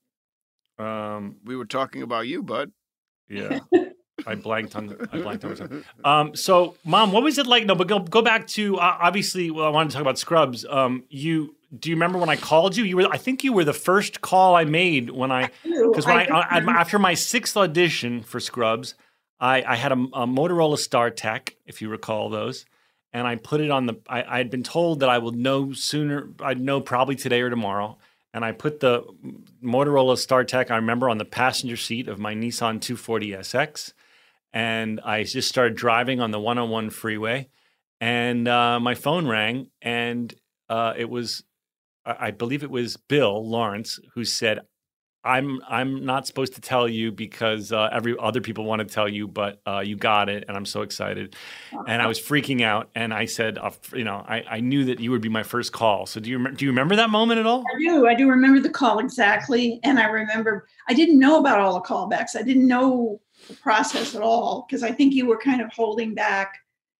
Um, we were talking about you, bud. Yeah, I blanked on. The, I blanked on myself. Um, so, Mom, what was it like? No, but go go back to uh, obviously. Well, I wanted to talk about Scrubs. Um, you. Do you remember when I called you? You were, I think you were the first call I made when I, because when I, I, I after my sixth audition for Scrubs, I, I had a, a Motorola StarTech, if you recall those, and I put it on the. I, I had been told that I would know sooner. I'd know probably today or tomorrow, and I put the Motorola StarTech. I remember on the passenger seat of my Nissan two forty S X, and I just started driving on the one oh one freeway, and uh, my phone rang, and uh, it was. I believe it was Bill Lawrence who said, "I'm I'm not supposed to tell you because uh, every other people want to tell you, but uh, you got it, and I'm so excited." And I was freaking out, and I said, uh, "You know, I, I knew that you would be my first call." So do you do you remember that moment at all? I do. I do remember the call exactly, and I remember I didn't know about all the callbacks. I didn't know the process at all because I think you were kind of holding back.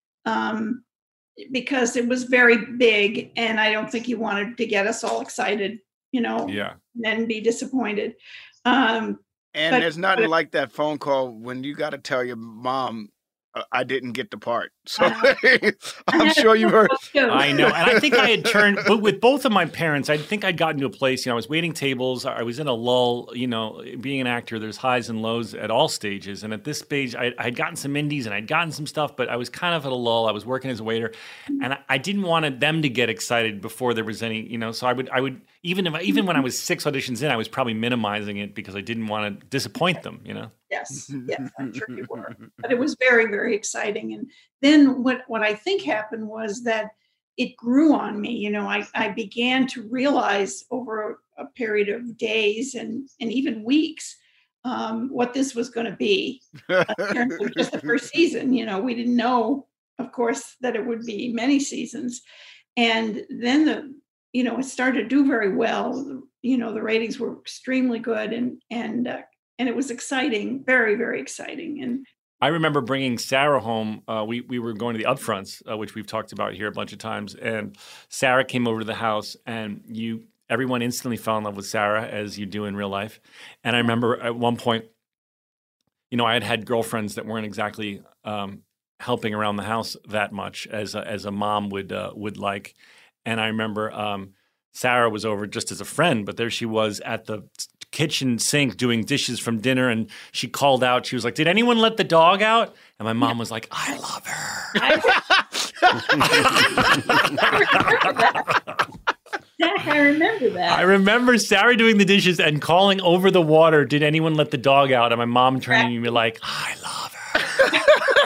Um, because it was very big and I don't think you wanted to get us all excited, you know, yeah, and then be disappointed. Um, and but, there's nothing but, like that phone call when you got to tell your mom, uh, I didn't get the part. So I'm sure you heard. I know. And I think I had turned, but with both of my parents, I think I'd gotten to a place, you know, I was waiting tables. I was in a lull, you know, being an actor, there's highs and lows at all stages. And at this stage, I had gotten some indies and I'd gotten some stuff, but I was kind of at a lull. I was working as a waiter and I, I didn't want them to get excited before there was any, you know, so I would, I would, even if, even when I was six auditions in, I was probably minimizing it because I didn't want to disappoint them, you know? Yes, yes, I'm sure you were. But it was very, very exciting. And then what, what I think happened was that it grew on me. You know, I, I began to realize over a period of days and, and even weeks um, what this was going to be uh, in terms of just the first season. You know, we didn't know, of course, that it would be many seasons. And then the, you know, it started to do very well. You know, the ratings were extremely good and, and, uh, and it was exciting, very, very exciting. And I remember bringing Sarah home. Uh, we we were going to the upfronts, uh, which we've talked about here a bunch of times. And Sarah came over to the house, and you everyone instantly fell in love with Sarah, as you do in real life. And I remember at one point, you know, I had had girlfriends that weren't exactly um, helping around the house that much as a, as a mom would uh, would like. And I remember um, Sarah was over just as a friend, but there she was at the kitchen sink doing dishes from dinner, and she called out. She was like, "Did anyone let the dog out?" And my mom was like, "I love her." I remember that. I remember Sarah doing the dishes and calling over the water, "Did anyone let the dog out?" And my mom turning to me like, "I love her."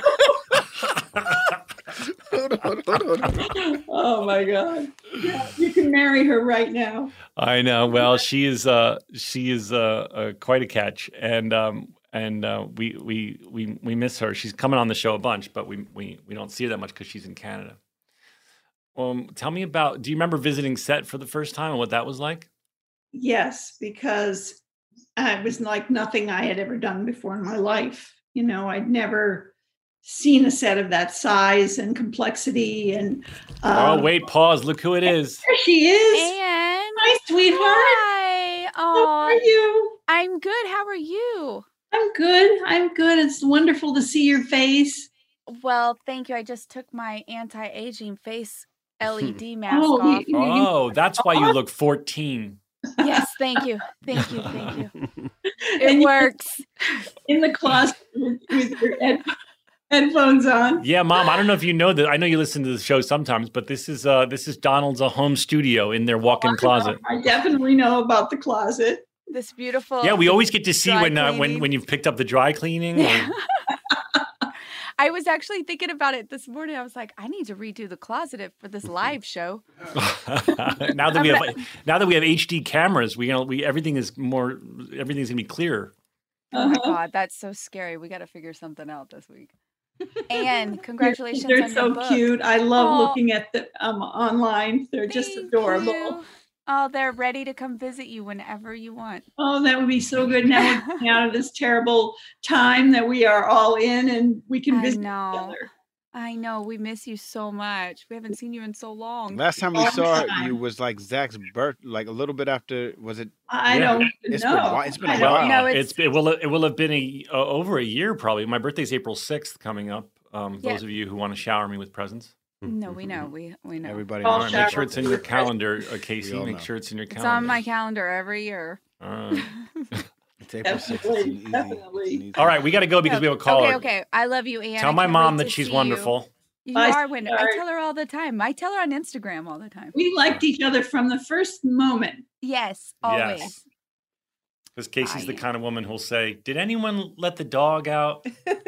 Oh my God! Yeah, you can marry her right now. I know. Well, she is. Uh, she is uh, uh, quite a catch, and um, and uh, we we we we miss her. She's coming on the show a bunch, but we we we don't see her that much because she's in Canada. Um, tell me about. Do you remember visiting set for the first time and what that was like? Yes, because it was like nothing I had ever done before in my life. You know, I'd never seen a set of that size and complexity. And um, oh, wait, pause. Look who it is. There she is. Anne. Hi, sweetheart. Hi. Oh, How are you? I'm good. How are you? I'm good. I'm good. It's wonderful to see your face. Well, thank you. I just took my anti-aging face L E D mask Oh, off. you- Oh, that's why you look fourteen. Yes, thank you. Thank you. Tink you. It And you- works. In the closet with, with your head, headphones on. Yeah, Mom, I don't know if you know that. I know you listen to the show sometimes, but this is uh, this is Donald's uh, home studio in their walk-in closet. I definitely know about the closet. This beautiful. Yeah, we always get to see dry when uh, when cleaning. when you've picked up the dry cleaning. Or... I was actually thinking about it this morning. I was like, I need to redo the closet for this live show. now that we have now that we have H D cameras, we you know we everything is more everything's gonna be clearer. Oh my God, that's so scary. We got to figure something out this week. And congratulations They're on so your book. cute. I love Aw. looking at them um, online. They're just adorable. You. Oh, they're ready to come visit you whenever you want. Oh, that would be so good. Now we're getting out of this terrible time that we are all in, and we can I visit know. together. I know. We miss you so much. We haven't seen you in so long. Last time we Long saw time. you was like Zach's birth, like a little bit after. Was it? I Yeah. don't It's know. been, a while- it's been a I Well, don't while. No, it's, it's- it will it will have been a uh, over a year probably. My birthday's April sixth coming up. Um, Yeah. Those of you who want to shower me with presents. No, we know. We we know. Everybody All All knows. right, make sure shower it's in your calendar, uh, Casey. We all Make know. sure it's in your It's calendar. on my calendar every year. All right. It's April sixth. It's Definitely, an easy- definitely. it's an easy- All right, we got to go because we have a caller. Okay, okay. I love you, Anne. Tell I my can't mom wait that to she's see wonderful. You, you Bye, are wonderful. I sweetheart. tell her all the time. I tell her on Instagram all the time. We liked each other from the first moment. Yes, always. Yes. Because Casey's the I- kind of woman who'll say, "Did anyone let the dog out?"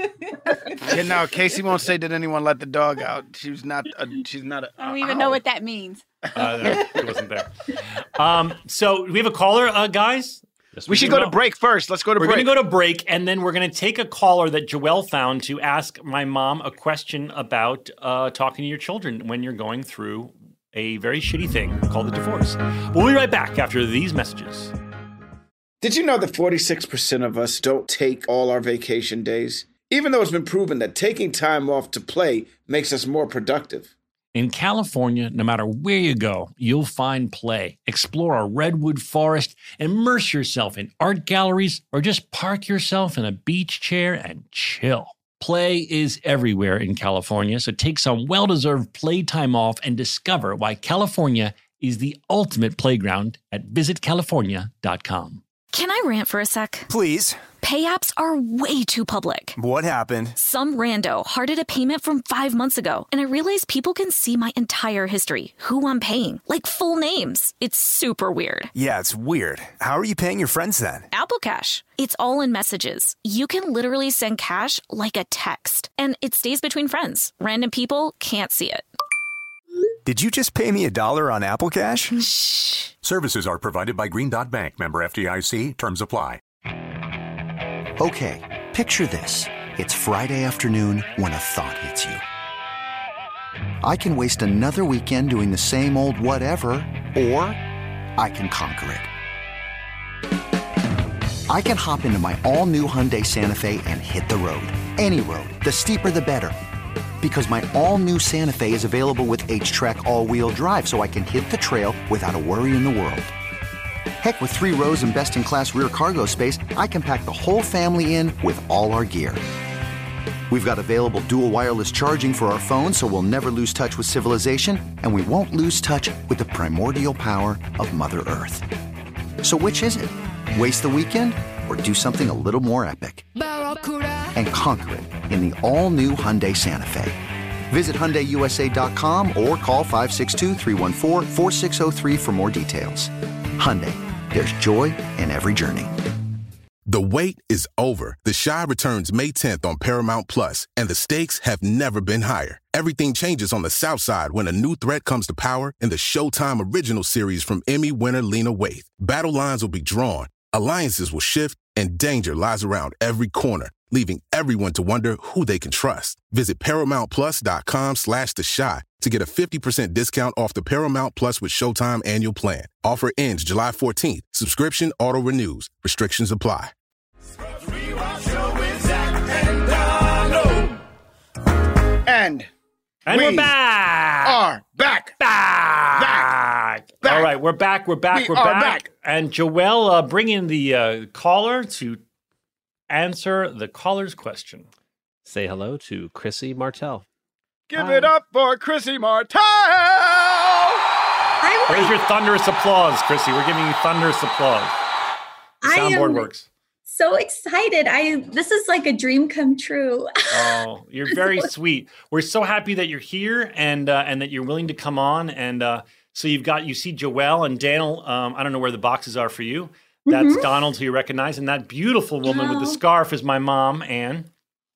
Yeah, no, Casey won't say, "Did anyone let the dog out?" She's not. A, she's not. A, I don't even know what that means. Uh, no, she wasn't there. Um, so we have a caller, uh, guys. Yes, We should do. go to break first. Let's go to We're break. going to go to break, and then we're going to take a caller that Joelle found to ask my mom a question about uh, talking to your children when you're going through a very shitty thing called a divorce. We'll be right back after these messages. Did you know that forty-six percent of us don't take all our vacation days? Even though it's been proven that taking time off to play makes us more productive. In California, no matter where you go, you'll find play. Explore a redwood forest, immerse yourself in art galleries, or just park yourself in a beach chair and chill. Play is everywhere in California, so take some well-deserved playtime off and discover why California is the ultimate playground at visit california dot com. Can I rant for a sec? Please. Pay apps are way too public. What happened? Some rando hearted a payment from five months ago, and I realized people can see my entire history, who I'm paying, like full names. It's super weird. Yeah, it's weird. How are you paying your friends then? Apple Cash. It's all in messages. You can literally send cash like a text, and it stays between friends. Random people can't see it. Did you just pay me a dollar on Apple Cash? Shh. Services are provided by Green Dot Bank. Member F D I C. Terms apply. Okay, picture this. It's Friday afternoon when a thought hits you. I can waste another weekend doing the same old whatever, or I can conquer it. I can hop into my all-new Hyundai Santa Fe and hit the road. Any road. The steeper, the better. Because my all-new Santa Fe is available with H-Track all-wheel drive, so I can hit the trail without a worry in the world. Heck, with three rows and best-in-class rear cargo space, I can pack the whole family in with all our gear. We've got available dual wireless charging for our phones, so we'll never lose touch with civilization, and we won't lose touch with the primordial power of Mother Earth. So which is it? Waste the weekend or do something a little more epic? And conquer it in the all-new Hyundai Santa Fe. Visit Hyundai U S A dot com or call five six two, three one four, four six zero three for more details. Hyundai, there's joy in every journey. The wait is over. The Chi returns May tenth on Paramount Plus, and the stakes have never been higher. Everything changes on the South Side when a new threat comes to power in the Showtime original series from Emmy winner Lena Waithe. Battle lines will be drawn, alliances will shift, and danger lies around every corner, leaving everyone to wonder who they can trust. Visit ParamountPlus.com slash The Chi to get a fifty percent discount off the Paramount Plus with Showtime annual plan. Offer ends July fourteenth. Subscription auto-renews. Restrictions apply. And, and we we're back. Are back. Back. Back. Back. All right, we're back. We're back. We we're are back. back. And Joelle, uh, bring in the uh, caller to answer the caller's question. Say hello to Chrissy Martell. Give Hi. it up for Chrissy Martell. Where's your thunderous applause, Chrissy? We're giving you thunderous applause. The I soundboard am works. so excited. I this is like a dream come true. Oh, you're very sweet. We're so happy that you're here and uh, and that you're willing to come on. And uh, so you've got you see Joelle and Daniel. Um, I don't know where the boxes are for you. That's mm-hmm. Donald, who you recognize, and that beautiful woman oh. with the scarf is my mom, Anne.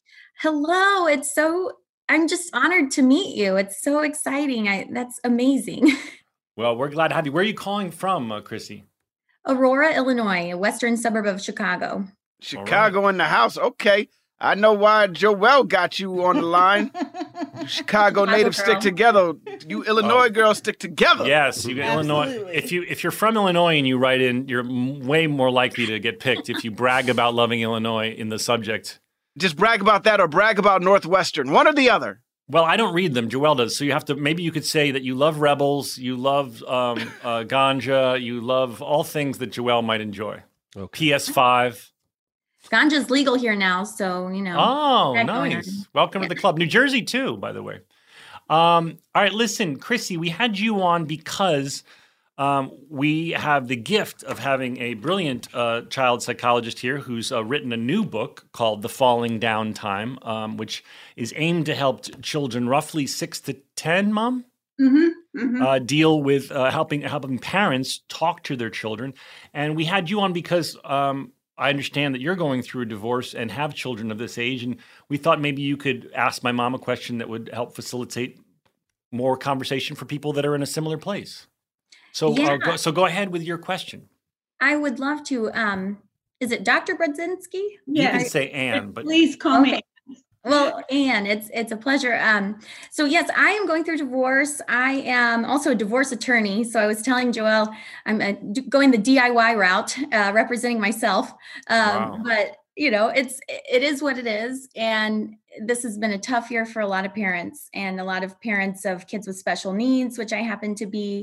Hello. It's so. I'm just honored to meet you. It's so exciting. I that's amazing. Well, we're glad to have you. Where are you calling from, uh, Chrissy? Aurora, Illinois, a western suburb of Chicago. Chicago right. in the house. Okay. I know why Joelle got you on the line. Chicago natives stick together. You Illinois oh. girls stick together. Yes, you Illinois. If you if you're from Illinois and you write in, you're way more likely to get picked if you brag about loving Illinois in the subject. Just brag about that or brag about Northwestern. One or the other. Well, I don't read them. Joelle does. So you have to, maybe you could say that you love Rebels, you love um, uh, ganja, you love all things that Joelle might enjoy. Okay. P S five. Ganja's legal here now, so, you know. Oh, nice. Welcome yeah. to the club. New Jersey, too, by the way. Um, all right, listen, Chrissy, we had you on because um, we have the gift of having a brilliant uh, child psychologist here who's uh, written a new book called The Falling Down Time, um, which is aimed to help t- children roughly six to ten, Mom? Mm-hmm, mm-hmm. Uh, deal with uh, helping helping parents talk to their children. And we had you on because um, I understand that you're going through a divorce and have children of this age. And we thought maybe you could ask my mom a question that would help facilitate more conversation for people that are in a similar place. So, yeah. uh, go, so go ahead with your question. I would love to. Um, is it Doctor Brodzinski? Yeah. You can say Anne, but please call okay. me. Well, Anne, it's it's a pleasure. Um, so yes, I am going through divorce. I am also a divorce attorney. So I was telling Joelle, I'm uh, going the D I Y route, uh, representing myself. Um, wow. But you know, it's it is what it is, and this has been a tough year for a lot of parents, and a lot of parents of kids with special needs, which I happen to be.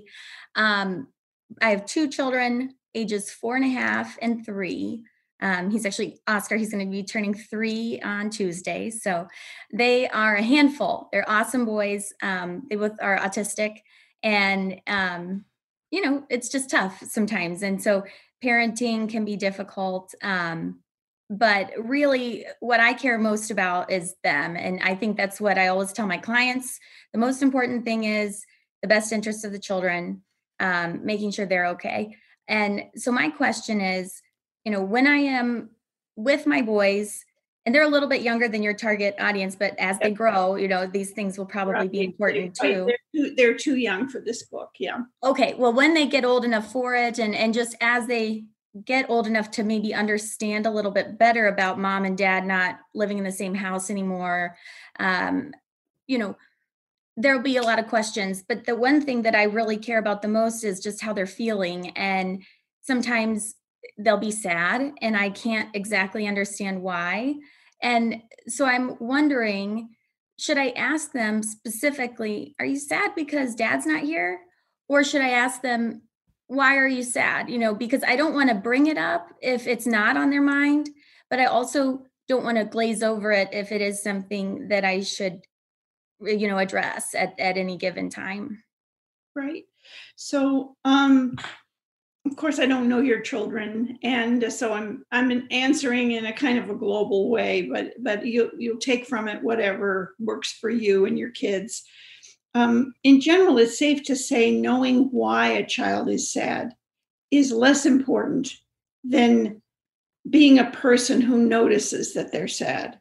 Um, I have two children, ages four and a half and three. Um, he's actually Oscar. He's going to be turning three on Tuesday. So they are a handful. They're awesome boys. Um, they both are autistic, and um, you know, it's just tough sometimes. And so parenting can be difficult. Um, but really what I care most about is them. And I think that's what I always tell my clients. The most important thing is the best interest of the children, um, making sure they're okay. And so my question is, you know, when I am with my boys, and they're a little bit younger than your target audience, but as they grow, you know, these things will probably right. be important too. They're too. They're too young for this book. Yeah. Okay. Well, when they get old enough for it, and, and just as they get old enough to maybe understand a little bit better about mom and dad not living in the same house anymore, um, you know, there'll be a lot of questions. But the one thing that I really care about the most is just how they're feeling. And sometimes they'll be sad, and I can't exactly understand why. And so I'm wondering, should I ask them specifically, are you sad because dad's not here? Or should I ask them, why are you sad? You know, because I don't want to bring it up if it's not on their mind, but I also don't want to glaze over it if it is something that I should, you know, address at, at any given time. Right. So, um, of course, I don't know your children, and so I'm I'm answering in a kind of a global way, but but you you'll take from it whatever works for you and your kids. Um, in general, it's safe to say knowing why a child is sad is less important than being a person who notices that they're sad.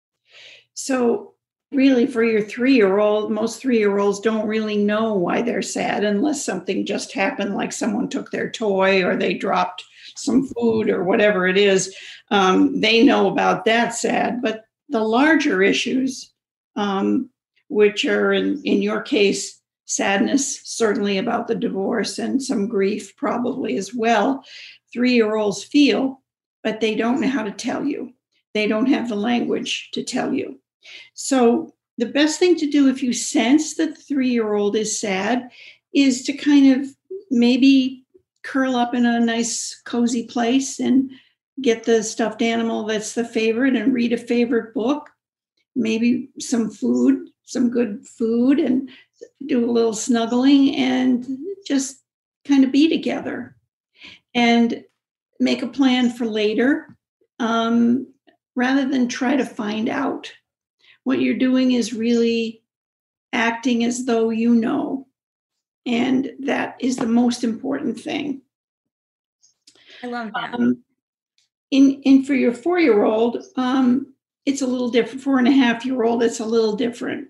So really, for your three-year-old, most three-year-olds don't really know why they're sad unless something just happened, like someone took their toy or they dropped some food or whatever it is. Um, they know about that sad. But the larger issues, um, which are in, in your case, sadness, certainly about the divorce, and some grief probably as well, three-year-olds feel, but they don't know how to tell you. They don't have the language to tell you. So the best thing to do if you sense that the three-year-old is sad is to kind of maybe curl up in a nice cozy place and get the stuffed animal that's the favorite and read a favorite book, maybe some food, some good food, and do a little snuggling and just kind of be together and make a plan for later. um, rather than try to find out. What you're doing is really acting as though you know. And that is the most important thing. I love that. Um, in, in for your four-year-old, um, it's a little different. Four and a half year old, it's a little different.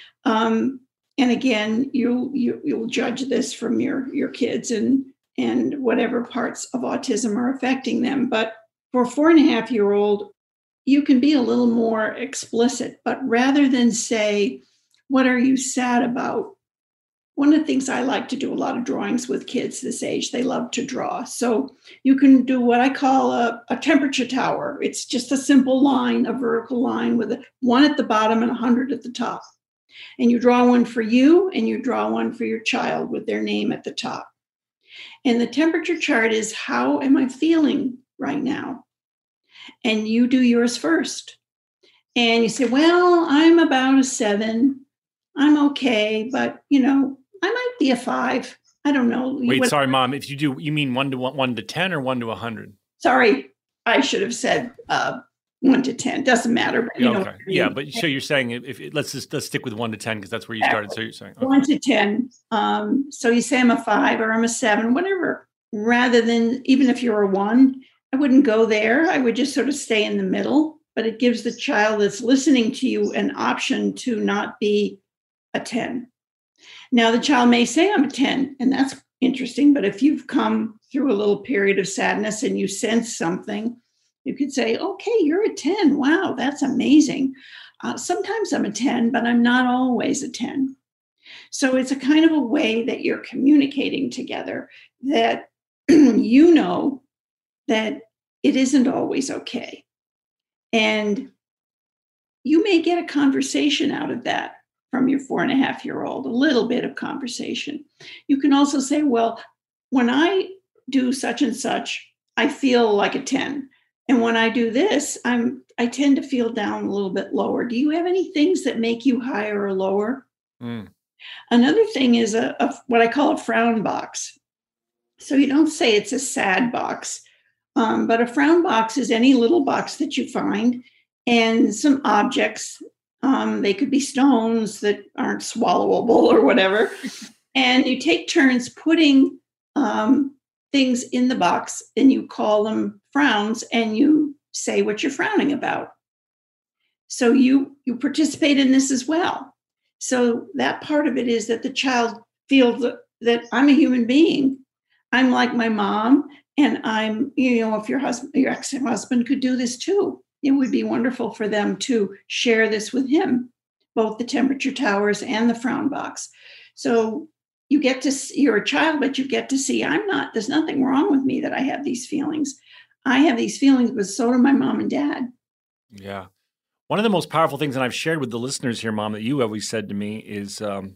Um, and again, you, you, you'll judge this from your, your kids and, and whatever parts of autism are affecting them. But for a four and a half year old, you can be a little more explicit, but rather than say, what are you sad about? One of the things I like to do a lot of drawings with kids this age, they love to draw. So you can do what I call a, a temperature tower. It's just a simple line, a vertical line with a one at the bottom and a hundred at the top. And you draw one for you and you draw one for your child with their name at the top. And the temperature chart is, how am I feeling right now? And you do yours first. And you say, well, I'm about a seven. I'm okay, but you know, I might be a five. I don't know. Wait, what, sorry, Mom. If you do, you mean one to one, one to ten, or one to a hundred? Sorry, I should have said uh, one to ten. Doesn't matter. But, you Yeah, know, okay. Yeah, but so you're saying if, if let's just let's stick with one to ten because that's where you started. So you're saying okay. one to ten. Um, so you say I'm a five or I'm a seven, whatever. Rather than, even if you're a one, I wouldn't go there. I would just sort of stay in the middle. But it gives the child that's listening to you an option to not be a ten. Now, the child may say, I'm a ten, and that's interesting. But if you've come through a little period of sadness and you sense something, you could say, okay, you're a ten. Wow, that's amazing. Uh, sometimes I'm a ten, but I'm not always a ten. So it's a kind of a way that you're communicating together that you know that it isn't always okay. And you may get a conversation out of that from your four and a half year old, a little bit of conversation. You can also say, well, when I do such and such, I feel like a ten. And when I do this, I'm, I tend to feel down a little bit lower. Do you have any things that make you higher or lower? Mm. Another thing is a, a what I call a frown box. So you don't say it's a sad box, um, but a frown box is any little box that you find and some objects. Um, they could be stones that aren't swallowable or whatever. And you take turns putting um, things in the box and you call them frowns and you say what you're frowning about. So you you participate in this as well. So that part of it is that the child feels that, that I'm a human being. I'm like my mom, and I'm, you know, if your husband, your ex-husband could do this too, it would be wonderful for them to share this with him, both the temperature towers and the frown box. So you get to see, you're a child, but you get to see, I'm not, there's nothing wrong with me that I have these feelings. I have these feelings, but so do my mom and dad. Yeah. One of the most powerful things, and I've shared with the listeners here, Mom, that you always said to me is, um,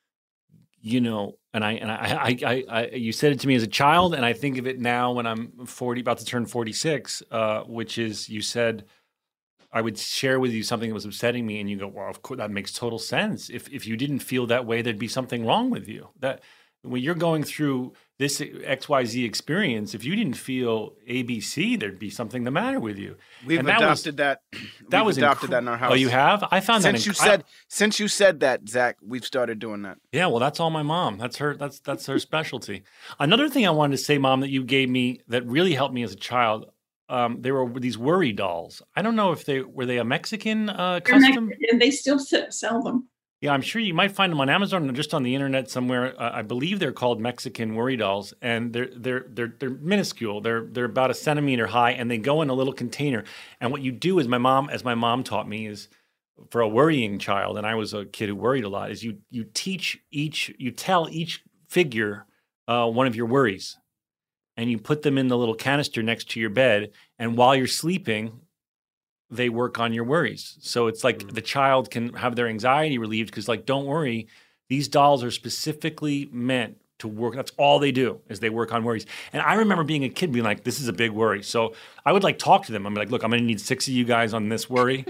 you know, and I and I, I, I, I, you said it to me as a child, and I think of it now when I'm forty, about to turn forty-six, uh, which is, you said, I would share with you something that was upsetting me, and you go, well, of course, that makes total sense. If if you didn't feel that way, there'd be something wrong with you. That when you're going through this X Y Z experience, if you didn't feel A B C, there'd be something the matter with you. We've And that adopted was, that. That We've was adopted incre- that in our house. Oh, you have? I found since that you inc- said I, since you said that, Zach. We've started doing that. Yeah, well, that's all my mom. That's her. That's that's her specialty. Another thing I wanted to say, Mom, that you gave me that really helped me as a child. Um, there were these worry dolls. I don't know if they were they a Mexican uh, custom. And they still sell them. Yeah, I'm sure you might find them on Amazon or just on the internet somewhere. Uh, I believe they're called Mexican worry dolls, and they're they're they're they're minuscule. They're they're about a centimeter high, and they go in a little container. And what you do is, my mom, as my mom taught me, is for a worrying child, and I was a kid who worried a lot. Is you you teach each, you tell each figure uh, one of your worries, and you put them in the little canister next to your bed, and while you're sleeping, they work on your worries. So it's like mm. the child can have their anxiety relieved because, like, don't worry, these dolls are specifically meant to work. That's all they do is they work on worries. And I remember being a kid being like, this is a big worry. So I would like talk to them. I'm like, look, I'm going to need six of you guys on this worry.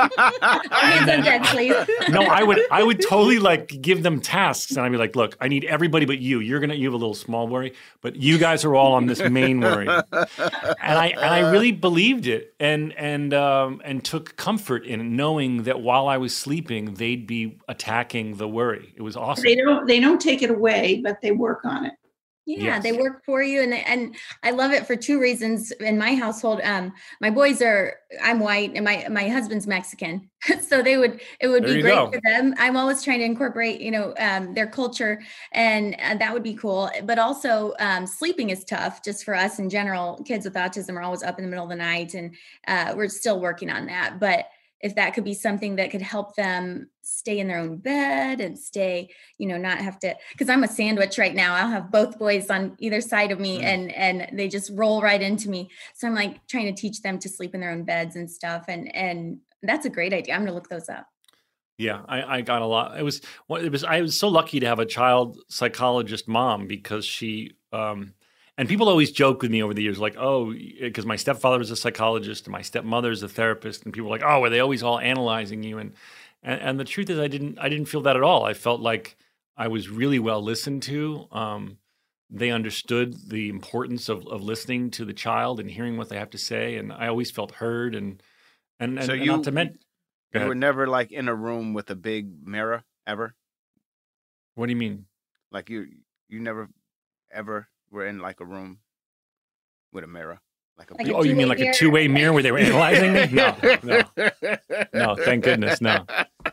Dead, please. No, I would I would totally like give them tasks, and I'd be like, look, I need everybody but you. You're gonna you have a little small worry, but you guys are all on this main worry. And I and I really believed it, and and um, and took comfort in knowing that while I was sleeping, they'd be attacking the worry. It was awesome. They don't they don't take it away, but they work on it. Yeah, Yes. they work for you, and and I love it for two reasons. In my household, um, my boys are I'm white, and my my husband's Mexican, so they would it would There be you great go. for them. I'm always trying to incorporate, you know, um, their culture, and uh, that would be cool. But also, um, sleeping is tough just for us in general. Kids with autism are always up in the middle of the night, and uh, we're still working on that. But if that could be something that could help them stay in their own bed and stay, you know, not have to, because I'm a sandwich right now. I'll have both boys on either side of me Mm. and and they just roll right into me. So I'm like trying to teach them to sleep in their own beds and stuff. And and that's a great idea. I'm gonna look those up. Yeah, I, I got a lot. It was well, it was I was so lucky to have a child psychologist mom because she um and people always joke with me over the years like, oh, because my stepfather was a psychologist and my stepmother's a therapist, and people were like, oh, are they always all analyzing you? And, and and the truth is, I didn't I didn't feel that at all. I felt like I was really well listened to. Um, they understood the importance of of listening to the child and hearing what they have to say, and I always felt heard. And and, and, So and you- not to men- Go You were ahead. never like in a room with a big mirror ever. What do you mean? Like you, you never, ever were in like a room with a mirror, like a. Like big- a Oh, you mean two-way like a mirror? two-way mirror where they were analyzing me? No, no, no. Thank goodness, no.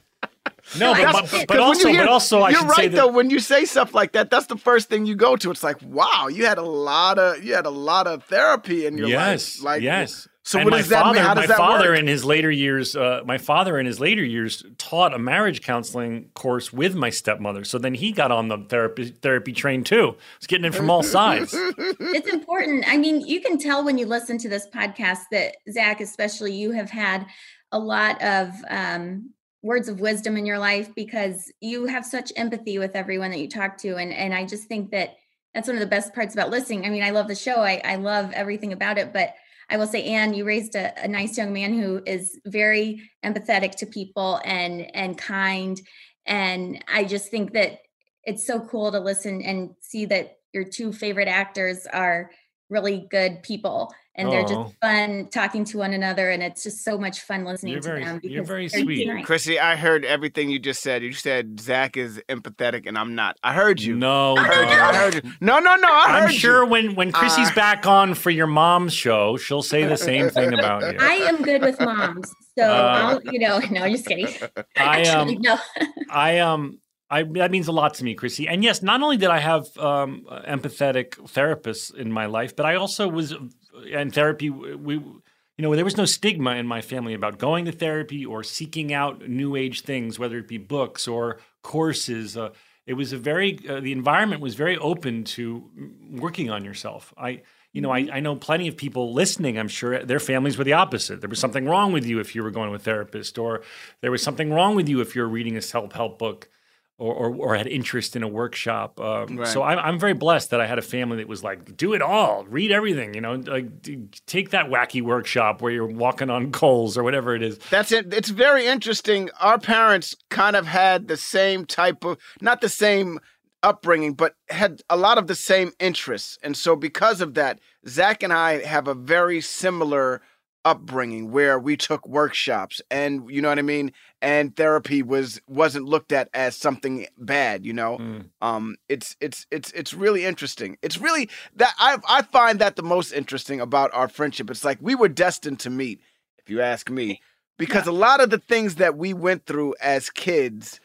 No, but, That's- but, but 'cause when also, you hear- but also, I you're should right say though. that. When you say stuff like that, that's the first thing you go to. It's like, wow, you had a lot of you had a lot of therapy in your Yes, life. Like, yes. So And what my does that father, mean? How does my that father work? in his later years, uh, my father in his later years taught a marriage counseling course with my stepmother. So then he got on the therapy therapy train too. He's getting it from all sides. It's important. I mean, you can tell when you listen to this podcast that Zach, especially you, have had a lot of um, words of wisdom in your life because you have such empathy with everyone that you talk to. And, and I just think that that's one of the best parts about listening. I mean, I love the show. I, I love everything about it, but I will say, Anne, you raised a, a nice young man who is very empathetic to people and, and kind. And I just think that it's so cool to listen and see that your two favorite actors are really good people and they're Aw. just fun talking to one another. And it's just so much fun listening You're to very- them. you're because very they're sweet. nice. Chrissy, I heard everything you just said. You said Zach is empathetic and I'm not. I heard you. No, I heard you. I heard you. No, no, no. I heard I'm you. sure when when Chrissy's Uh, back on for your mom's show, she'll say the same thing about you. I am good with moms. So, Uh, I'll, you know, no, I'm just kidding. I um, Actually, no. I um, I that means a lot to me, Chrissy. And yes, not only did I have um, empathetic therapists in my life, but I also was in therapy. We, you know, there was no stigma in my family about going to therapy or seeking out new age things, whether it be books or courses. Uh, it was a very uh, the environment was very open to working on yourself. I. You know, I, I know plenty of people listening, I'm sure their families were the opposite. There was something wrong with you if you were going to a therapist, or there was something wrong with you if you were reading a self-help book or, or, or had interest in a workshop. Um, Right. So I'm, I'm very blessed that I had a family that was like, do it all, read everything, you know, like d- take that wacky workshop where you're walking on coals or whatever it is. That's it. It's very interesting. Our parents kind of had the same type of, not the same upbringing, but had a lot of the same interests. And so because of that, Zach and I have a very similar upbringing where we took workshops and, you know what I mean? And therapy was, wasn't looked at as something bad, you know? Mm. Um, it's, it's, it's, it's really interesting. It's really that I, I find that the most interesting about our friendship. It's like we were destined to meet, if you ask me, because a lot of the things that we went through as kids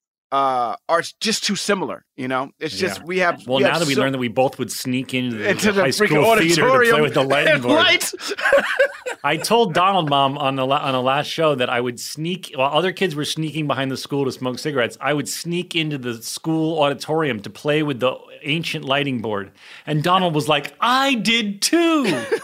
uh are just too similar, you know. It's just Yeah. we have Well, we now have that we so- learned that we both would sneak into the, into the the high freaking school theater to play auditorium with the lighting and board. lights. I told Donald Mom on the la- on the last show that I would sneak while other kids were sneaking behind the school to smoke cigarettes. I would sneak into the school auditorium to play with the ancient lighting board, and Donald was like, "I did too."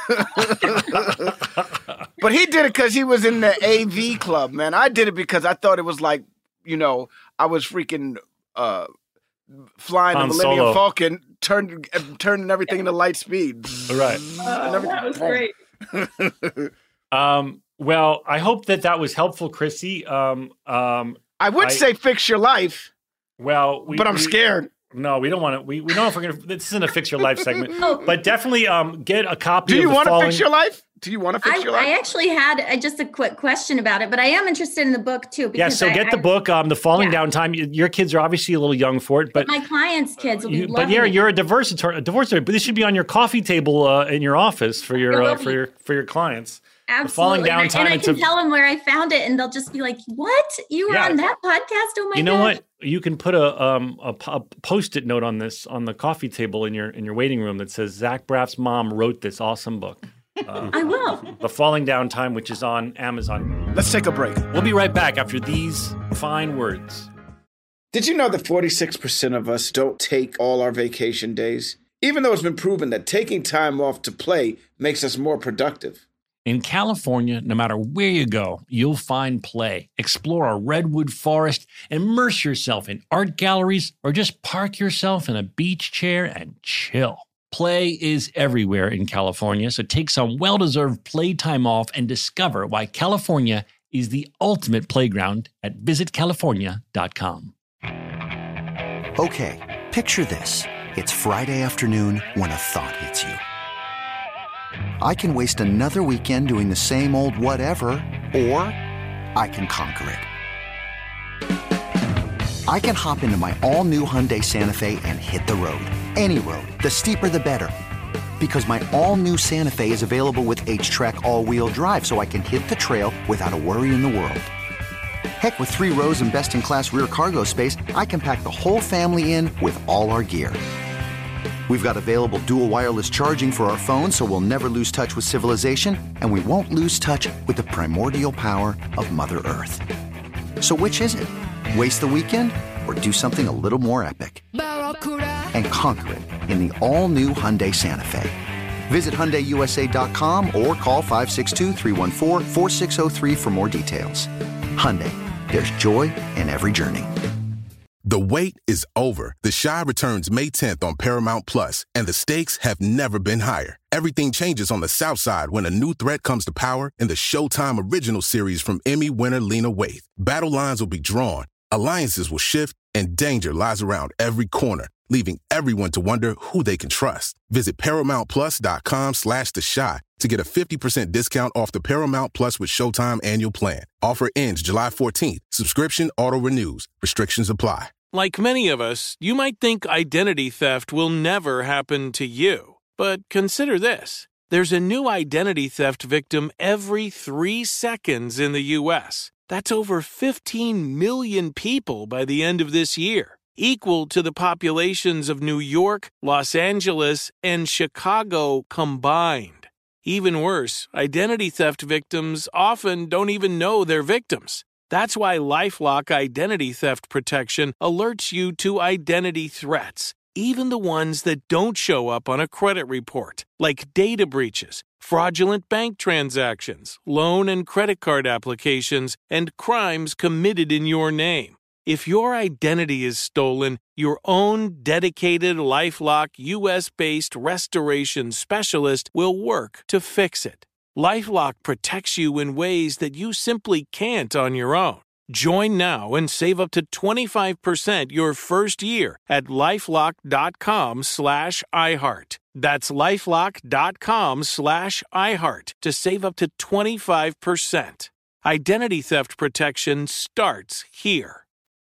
But he did it because he was in the A V club, man. I did it because I thought it was like, you know, I was freaking uh flying Han the Millennium Solo. Falcon, turned turning everything into light speed. Right. Oh, that was great. um, well, I hope that that was helpful, Chrissy. Um, um, I would I, say fix your life. Well, we, but I'm we, scared. No, we don't want to. We, we don't know if we're going to. This isn't a fix your life segment. oh. But definitely um, get a copy Do you of the want to following... fix your life? Do you want to fix I, your life? I actually had uh, just a quick question about it, but I am interested in the book too. Yeah, so I, get the I, book, um, The Falling yeah. Down Time. Your kids are obviously a little young for it, but, but my clients' kids will be you, loving But yeah, it. you're a divorce attorney, a divorce attorney, but this should be on your coffee table uh, in your office for your uh, for your for your clients. Absolutely. The Falling Down and, Time. And I can a, tell them where I found it, and they'll just be like, "What? You were yeah. on that podcast? Oh my god!" You know gosh. what? You can put a um a, a post-it note on this on the coffee table in your in your waiting room that says Zach Braff's mom wrote this awesome book. Uh, I will. The Falling Down Time, which is on Amazon. Let's take a break. We'll be right back after these fine words. Did you know that forty-six percent of us don't take all our vacation days? Even though it's been proven that taking time off to play makes us more productive. In California, no matter where you go, you'll find play. Explore a redwood forest, immerse yourself in art galleries, or just park yourself in a beach chair and chill. Play is everywhere in California, so take some well-deserved playtime off and discover why California is the ultimate playground at visit california dot com. Okay, picture this. It's Friday afternoon when a thought hits you. I can waste another weekend doing the same old whatever, or I can conquer it. I can hop into my all-new Hyundai Santa Fe and hit the road. Any road. The steeper, the better. Because my all-new Santa Fe is available with H-Track all-wheel drive, so I can hit the trail without a worry in the world. Heck, with three rows and best-in-class rear cargo space, I can pack the whole family in with all our gear. We've got available dual wireless charging for our phones, so we'll never lose touch with civilization, and we won't lose touch with the primordial power of Mother Earth. So which is it? Waste the weekend or do something a little more epic? And conquer it in the all-new Hyundai Santa Fe. Visit Hyundai U S A dot com or call five six two, three one four, four six zero three for more details. Hyundai, there's joy in every journey. The wait is over. The Chi returns May tenth on Paramount Plus, and the stakes have never been higher. Everything changes on the South Side when a new threat comes to power in the Showtime original series from Emmy winner Lena Waithe. Battle lines will be drawn, alliances will shift, and danger lies around every corner, leaving everyone to wonder who they can trust. Visit ParamountPlus.com slash The Chi to get a fifty percent discount off the Paramount Plus with Showtime annual plan. Offer ends July fourteenth. Subscription auto-renews. Restrictions apply. Like many of us, you might think identity theft will never happen to you. But consider this. There's a new identity theft victim every three seconds in the U S. That's over fifteen million people by the end of this year, equal to the populations of New York, Los Angeles, and Chicago combined. Even worse, identity theft victims often don't even know they're victims. That's why LifeLock Identity Theft Protection alerts you to identity threats, even the ones that don't show up on a credit report, like data breaches, fraudulent bank transactions, loan and credit card applications, and crimes committed in your name. If your identity is stolen, your own dedicated LifeLock U S-based restoration specialist will work to fix it. LifeLock protects you in ways that you simply can't on your own. Join now and save up to twenty-five percent your first year at LifeLock.com slash iHeart. That's LifeLock.com slash iHeart to save up to twenty-five percent. Identity theft protection starts here.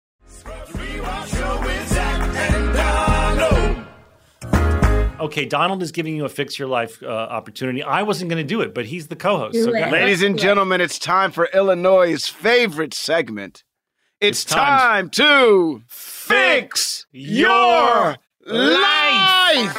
Okay, Donald is giving you a fix your life uh, opportunity. I wasn't going to do it, but he's the co-host. So ladies and gentlemen, it's time for Illinois' favorite segment. It's, it's time, time to fix your life.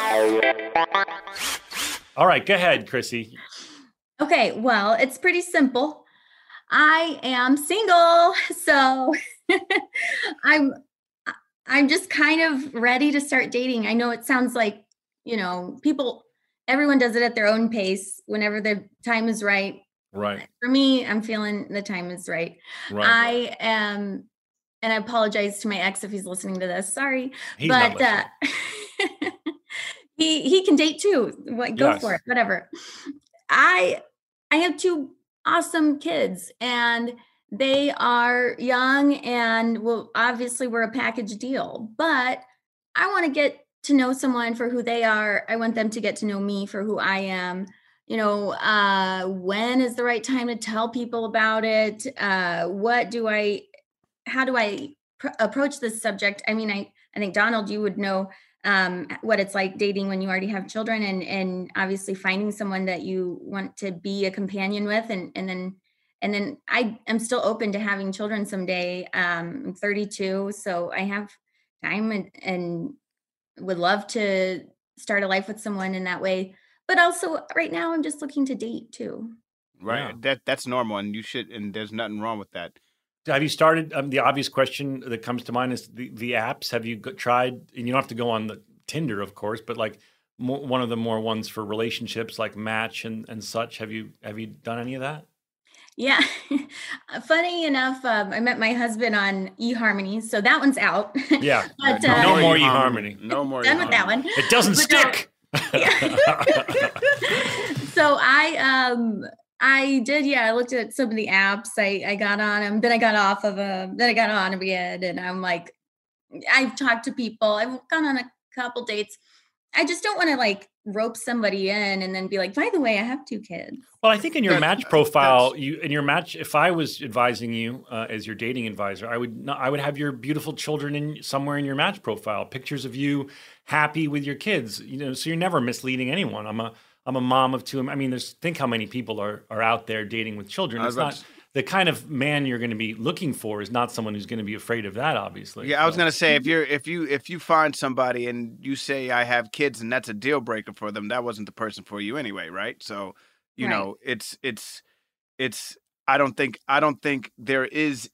All right, go ahead, Chrissy. Okay, well, it's pretty simple. I am single, so I'm I'm just kind of ready to start dating. I know it sounds like, you know, people, everyone does it at their own pace whenever the time is right. Right. For me, I'm feeling the time is right. Right. I am, and I apologize to my ex if he's listening to this. Sorry. He's but not uh, he he can date too. What, go yes. for it. Whatever. I I have two awesome kids, and they are young, and well, obviously we're a package deal, but I want to get to know someone for who they are. I want them to get to know me for who I am. You know, uh, when is the right time to tell people about it? Uh, what do I, how do I pr- approach this subject? I mean, I, I think Donald, you would know um, what it's like dating when you already have children, and, and obviously finding someone that you want to be a companion with. And, and then, and then I am still open to having children someday. Um, I'm thirty-two, so I have time and, and would love to start a life with someone in that way. But also right now I'm just looking to date too. Right. Yeah. That that's normal, and you should, and there's nothing wrong with that. Have you started? Um, the obvious question that comes to mind is the, the apps. Have you go, tried? And you don't have to go on the Tinder, of course, but like mo- one of the more ones for relationships, like Match and, and such. Have you have you done any of that? Yeah. Funny enough, um, I met my husband on eHarmony, so that one's out. Yeah. But, no, uh, no more eHarmony. No more. Done with that one. It doesn't But, uh, stick. So I um I did, yeah, I looked at some of the apps. I, I got on them, then I got off of them, then I got on again. And I'm like, I've talked to people, I've gone on a couple dates. I just don't want to like rope somebody in and then be like, by the way, I have two kids. Well, I think in your That- Match profile, you in your Match, if I was advising you uh, as your dating advisor, I would not, I would have your beautiful children in somewhere in your Match profile, pictures of you happy with your kids. You know, so you're never misleading anyone. I'm a I'm a mom of two. I mean, there's think how many people are are out there dating with children. I It's was about not to- the kind of man you're going to be looking for is not someone who's going to be afraid of that. Obviously, Yeah, I was So- gonna say if you're if you if you find somebody and you say I have kids and that's a deal breaker for them, that wasn't the person for you anyway, right? So, you Right. know, it's it's it's I don't think I don't think there is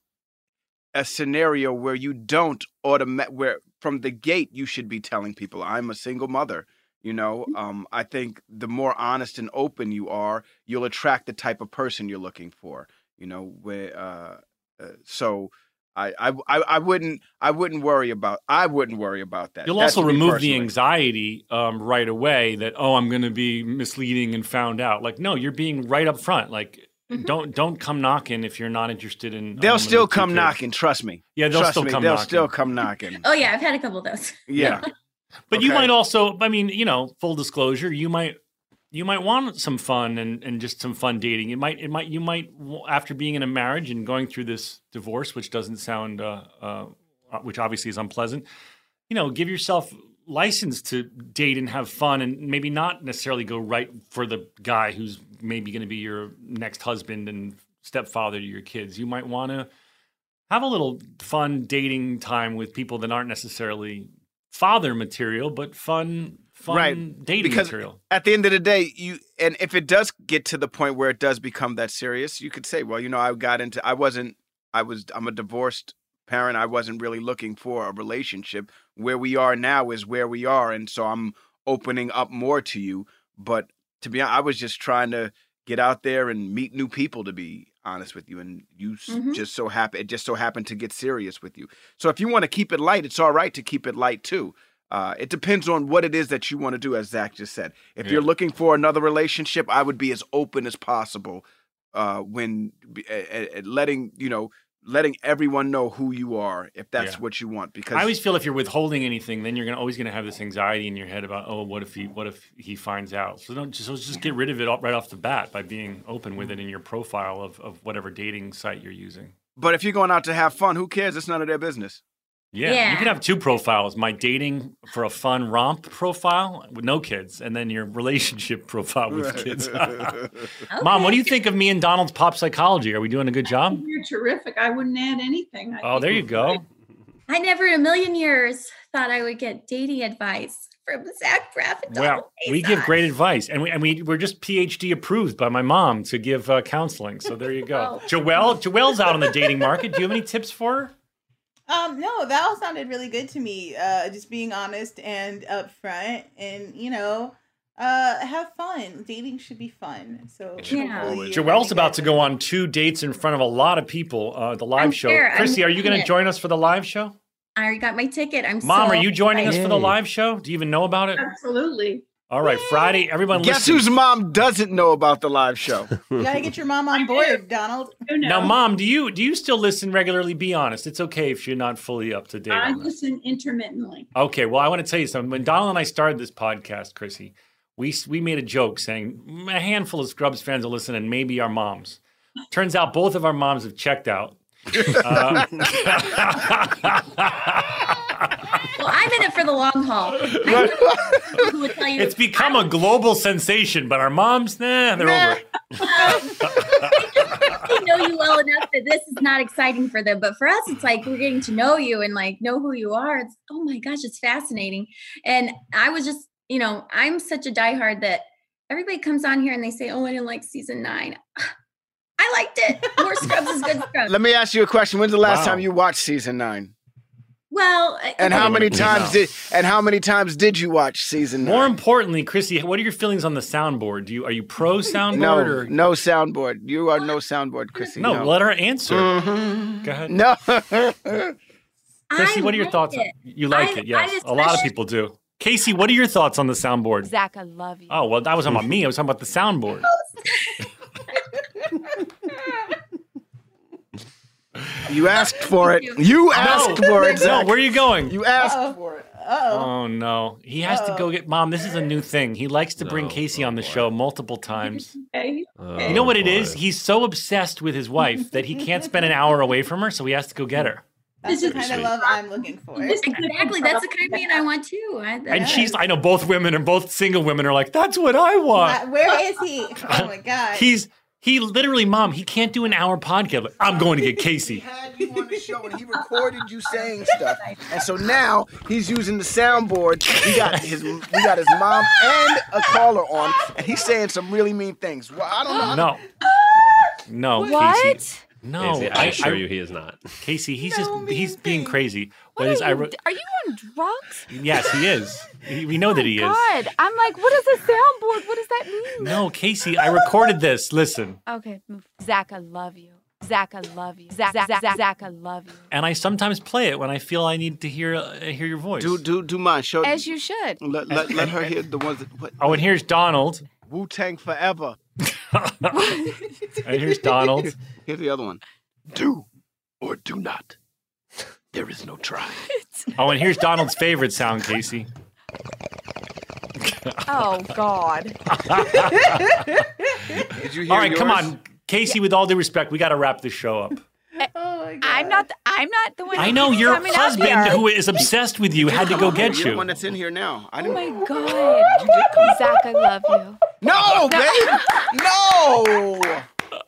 a scenario where you don't automatic where from the gate you should be telling people I'm a single mother. You know, um, I think the more honest and open you are, you'll attract the type of person you're looking for. You know, where uh, uh, so I, I I I wouldn't I wouldn't worry about I wouldn't worry about that. You'll That's also me remove the personally. anxiety um, right away that, oh, I'm going to be misleading and found out. Like, no, you're being right up front. Like, don't don't come knocking if you're not interested in. a They'll woman still with two come kids. knocking. Trust me. Yeah, they'll Trust still me, come They'll knocking. still come knocking. Oh yeah, I've had a couple of those. Yeah. But you Okay. might also, I mean, you know, full disclosure, you might you might want some fun and, and just some fun dating. It might it might you might after being in a marriage and going through this divorce, which doesn't sound uh, uh, which obviously is unpleasant. You know, give yourself license to date and have fun, and maybe not necessarily go right for the guy who's maybe going to be your next husband and stepfather to your kids. You might want to have a little fun dating time with people that aren't necessarily father material, but fun, fun Right. dating Because material. at the end of the day, you and if it does get to the point where it does become that serious, you could say, well, you know, I got into I wasn't I was I'm a divorced parent. I wasn't really looking for a relationship. Where we are now is where we are, and so I'm opening up more to you. But to be honest, I was just trying to get out there and meet new people, to be honest with you, and you s Mhm. just so happen it just so happened to get serious with you. So if you want to keep it light, it's all right to keep it light too. Uh, it depends on what it is that you want to do, as Zach just said. If Yeah. you're looking for another relationship, I would be as open as possible uh, when uh, uh, letting you know letting everyone know who you are, if that's Yeah. what you want. Because I always feel if you're withholding anything, then you're gonna always gonna have this anxiety in your head about, oh, what if he what if he finds out? So don't just so just get rid of it all- right off the bat by being open with it in your profile of of whatever dating site you're using. but if you're going out to have fun, who cares? It's none of their business. Yeah, Yeah. you could have two profiles: my dating for a fun romp profile with no kids, and then your relationship profile with kids. Mom, what do you think of me and Donald's pop psychology? Are we doing a good job? You're terrific. I wouldn't add anything. I Oh, think there you it's go. great. I never in a million years thought I would get dating advice from Zach Braff and Donald Well, we give Faison. great advice, and we and we we're just P H D approved by my mom to give uh, counseling. So there you go. Oh. Joelle, Joelle's out on the dating market. Do you have any tips for her? Um, no, that all sounded really good to me. Uh, just being honest and upfront, and you know, uh, have fun. Dating should be fun. So Yeah. hopefully you're Joelle's having about a- to go on two dates in front of a lot of people. Uh, the live I'm show. there. I'm Chrissy, are you going to making it. join us for the live show? I already got my ticket. I'm Mom, so are you joining us excited. for the live show? Do you even know about it? Absolutely. All right, Friday, everyone Guess listen. whose mom doesn't know about the live show? You gotta get your mom on board, Donald. Now, Mom, do you do you still listen regularly? Be honest. It's okay if you're not fully up to date. I on that. listen intermittently. Okay, well, I want to tell you something. When Donald and I started this podcast, Chrissy, we we made a joke saying a handful of Scrubs fans will listen, and maybe our moms. Turns out both of our moms have checked out. Uh, Well, I'm in it for the long haul. Who would tell you? it's become a global sensation, but our moms, nah, they're Nah. over it. They know you well enough that this is not exciting for them, but for us, it's like we're getting to know you and like know who you are. It's oh my gosh, it's fascinating. And I was just, you know, I'm such a diehard that everybody comes on here and they say, "Oh, I didn't like season nine." I liked it. More Scrubs is good Scrubs. Let me ask you a question. When's the last Wow. time you watched season nine? Well, And okay. how many No. times did and how many times did you watch season nine? More importantly, Chrissy, what are your feelings on the soundboard? Do you are you pro soundboard No, or no soundboard. You are no soundboard, Chrissy. no? No, Let her answer. Mhm. Go ahead. No. Chrissy, I what are your liked thoughts? it. You like I- it, yes. I A lot of especially- people do. Casey, what are your thoughts on the soundboard? Zach, I love you. Oh, well, that was about me. I was talking about the soundboard. You asked for it. You asked for it, No, Zach. where are you going? You asked Uh-oh. for it. Uh-oh. Oh, no. He has to go get Mom. This is a new thing. He likes to bring No, Casey oh, on the boy. show multiple times. Okay. Oh, You know what it boy. is? He's so obsessed with his wife that he can't spend an hour away from her, so he has to go get her. That's This the is kind of sweet. love I'm looking for. Exactly. That's the kind of man I want too. I, And she's, I know both women and both single women are like, that's what I want. Uh, Where is he? Oh my god. He's, he literally, Mom, he can't do an hour podcast. Like, I'm going to get Casey. Had you on the show and he recorded you saying stuff, and so now he's using the soundboard. We got his, we got his mom and a caller on, and he's saying some really mean things. Well, I don't know. No. No, What? Casey. No, Casey, I assure you he is not. Casey, he's No just mean he's being thing. crazy. What But are, is, I you, wrote, are you on drugs? yes, he is. He, we know that he is. God, I'm like, what is a soundboard? What does that mean? No, Casey, I recorded this. Listen. Okay, move. Zach, I love you. Zach, I love you. Zach, Zach, Zach, Zach, I love you. And I sometimes play it when I feel I need to hear uh, hear your voice. Do do do mine. Show. As you should. Let, let, let her hear the ones that. What, Oh, and here's Donald. Wu Tang forever. And here's Donald. Here's the other one. Do or do not. There is no try. Oh, and here's Donald's favorite sound, Casey. Oh, God. Did you hear All right, come yours? on. Casey, with all due respect, we got to wrap this show up. Oh my god. I'm not. The, I'm not the one. I who know keeps your coming up husband, here. who is obsessed with you, had to go get You're the you. one that's in here now. I Oh didn't. my God. Zach, I love you. No, babe. No.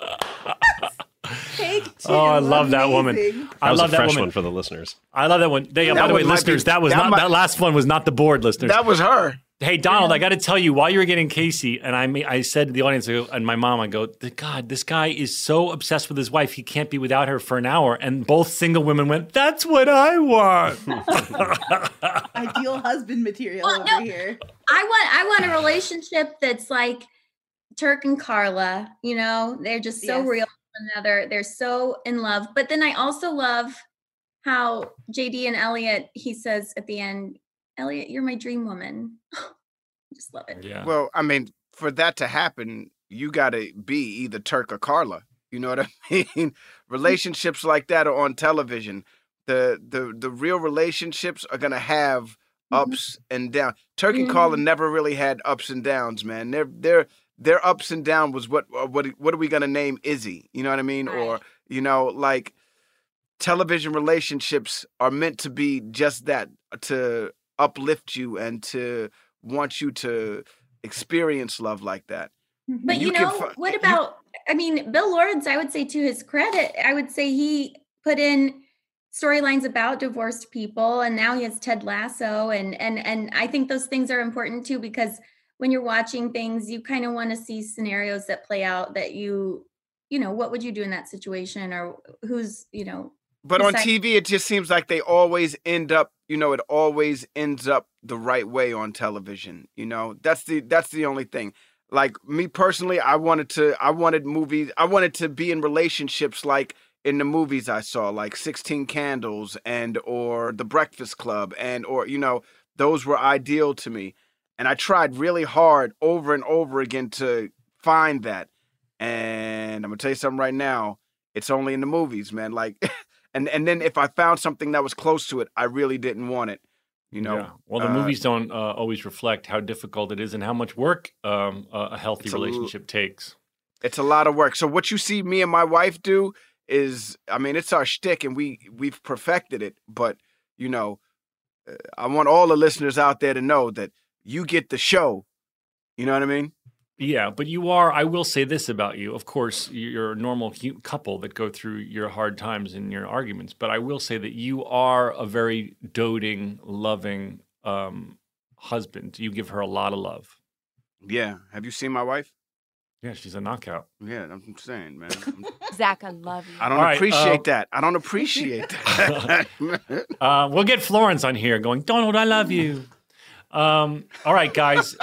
Take two. Oh, I love that woman. Amazing. I That was love a that fresh woman. one for the listeners. I love that one. They, That by the way, one might listeners, be- that was that not might- that last one was not the board, listeners. That was her. Hey, Donald, I got to tell you, while you were getting Casey, and I ma- I said to the audience, I go, and my mom, I go, God, this guy is so obsessed with his wife, he can't be without her for an hour. And both single women went, that's what I want. Ideal husband material Well, over no. here. I want I want a relationship that's like Turk and Carla, you know, they're just so Yes. real to one another. They're so in love. But then I also love how J D and Elliot, he says at the end, Elliot, you're my dream woman. I just love it. Yeah. Well, I mean, for that to happen, you got to be either Turk or Carla. You know what I mean? Relationships like that are on television. The the the real relationships are gonna have ups and downs. Turk and Carla never really had ups and downs, man. Their their their ups and downs was what uh, what what are we gonna name Izzy? You know what I mean? Or you know, like television relationships are meant to be just that, to uplift you and to want you to experience love like that. But You you, can know, fi- what you- about I mean, Bill Lawrence, I would say to his credit, I would say he put in storylines about divorced people, and now he has Ted Lasso, and and and I think those things are important too, because when you're watching things, you kind of want to see scenarios that play out that you, you know, what would you do in that situation, or who's, you know. But on decide- T V, it just seems like they always end up, you know, it always ends up the right way on television. You know, that's the that's the only thing. Like me personally, I wanted to, I wanted movies, I wanted to be in relationships like in the movies I saw, like sixteen Candles and or The Breakfast Club, and or you know, those were ideal to me. And I tried really hard over and over again to find that. And I'm gonna tell you something right now. It's only in the movies, man. Like, and and then if I found something that was close to it, I really didn't want it. You know. Yeah. Well, the uh, movies don't uh, always reflect how difficult it is and how much work um, a a healthy It's a l- relationship takes. It's a lot of work. So what you see me and my wife do is, I mean, it's our shtick, and we we've perfected it. But you know, uh, I want all the listeners out there to know that you get the show. You know what I mean? Yeah, but you are, I will say this about you. Of course, you're a normal hu- couple that go through your hard times and your arguments. But I will say that you are a very doting, loving um, husband. You give her a lot of love. Yeah. Have you seen my wife? Yeah, she's a knockout. Yeah, I'm saying, man. Zach, I love you. I don't All right, appreciate uh, that. I don't appreciate that. Uh, we'll get Florence on here going, Donald, I love you. Um, all right, guys.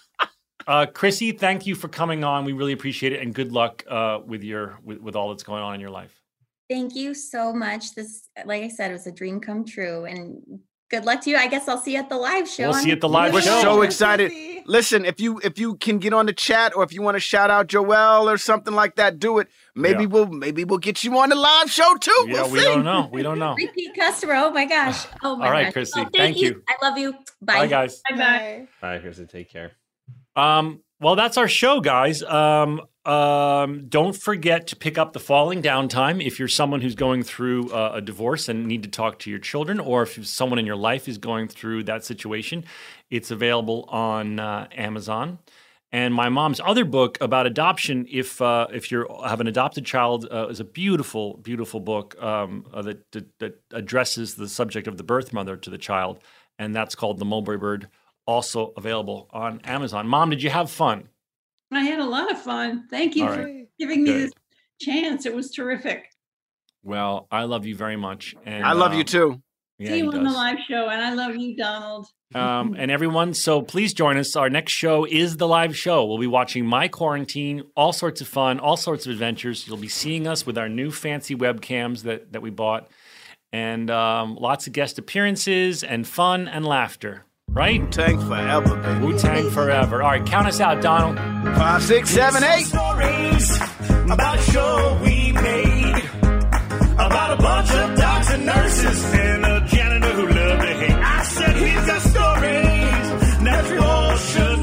Uh, Chrissy, thank you for coming on. We really appreciate it, and good luck uh, with your with, with all that's going on in your life. Thank you so much. This, like I said, it was a dream come true. And good luck to you. I guess I'll see you at the live show. We'll on- see you at the live We're show. so excited. Listen, if you if you can get on the chat, or if you want to shout out Joel or something like that, do it. Maybe Yeah. we'll maybe we'll get you on the live show too. Yeah, we'll we see. don't know. We don't know. Repeat customer. Oh my gosh. Oh my All right, gosh. Chrissy. Oh, thank, Thank you. you. I love you. Bye. Bye, guys. Bye bye. Bye, Chrissy. Take care. Um, well, that's our show, guys. Um, um, don't forget to pick up the Falling Down Time if you're someone who's going through uh, a divorce and need to talk to your children, or if someone in your life is going through that situation. It's available on uh, Amazon. And my mom's other book about adoption, if uh, if you have an adopted child, uh, is a beautiful, beautiful book um, uh, that, that that addresses the subject of the birth mother to the child, and that's called The Mulberry Bird. Also available on Amazon. Mom, did you have fun? I had a lot of fun. Thank you All for right. giving me Good. this chance. It was terrific. Well, I love you very much. And I love um, you too. Yeah, See he you on the does. live show, and I love you, Donald. Um, and everyone, so please join us. Our next show is the live show. We'll be watching My Quarantine, all sorts of fun, all sorts of adventures. You'll be seeing us with our new fancy webcams that, that we bought, and um, lots of guest appearances and fun and laughter. Right? Wu-Tang forever, baby. Wu-Tang forever. All right, count us out, Donald. Five, six, seven, eight. Stories about a show we made about a bunch of docs and nurses and a janitor who loved to hate. I said he's got stories that you all should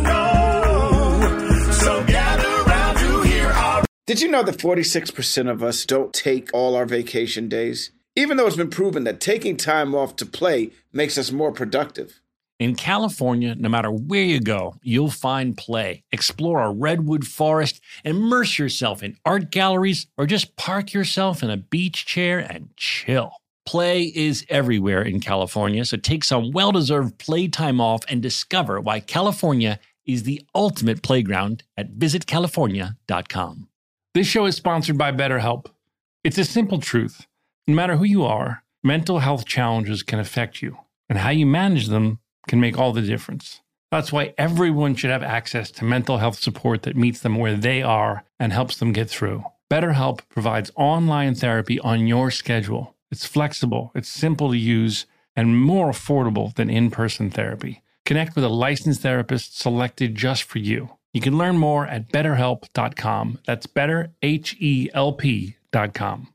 know. So gather around to hear our. Did you know that forty-six percent of us don't take all our vacation days? Even though it's been proven that taking time off to play makes us more productive. In California, no matter where you go, you'll find play. Explore a redwood forest, immerse yourself in art galleries, or just park yourself in a beach chair and chill. Play is everywhere in California, so take some well-deserved playtime off and discover why California is the ultimate playground at visit california dot com. This show is sponsored by BetterHelp. It's a simple truth. No matter who you are, mental health challenges can affect you, and how you manage them can make all the difference. That's why everyone should have access to mental health support that meets them where they are and helps them get through. BetterHelp provides online therapy on your schedule. It's flexible, it's simple to use, and more affordable than in-person therapy. Connect with a licensed therapist selected just for you. You can learn more at better help dot com. That's better, H E L P dot com.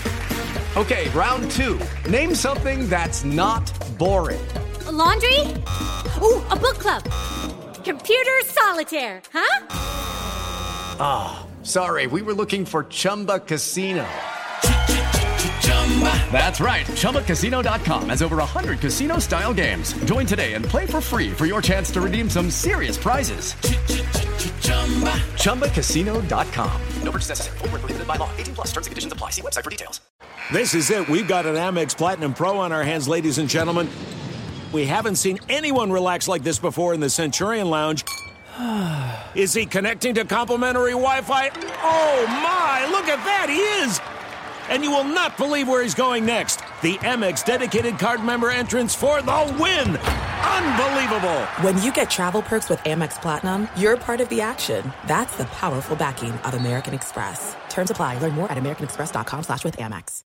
Okay, round two. Name something that's not boring. A laundry? Ooh, a book club. Computer solitaire, huh? Ah, oh, sorry, we were looking for Chumba Casino. That's right, Chumba Casino dot com has over one hundred casino-style games. Join today and play for free for your chance to redeem some serious prizes. Chumba Casino dot com. No purchase necessary. Void where prohibited by law. eighteen plus terms and conditions apply. See website for details. This is it. We've got an Amex Platinum Pro on our hands, ladies and gentlemen. We haven't seen anyone relax like this before in the Centurion Lounge. Is he connecting to complimentary Wi-Fi? Oh, my. Look at that. He is. And you will not believe where he's going next. The Amex dedicated card member entrance for the win. Unbelievable. When you get travel perks with Amex Platinum, you're part of the action. That's the powerful backing of American Express. Terms apply. Learn more at american express dot com slash with Amex.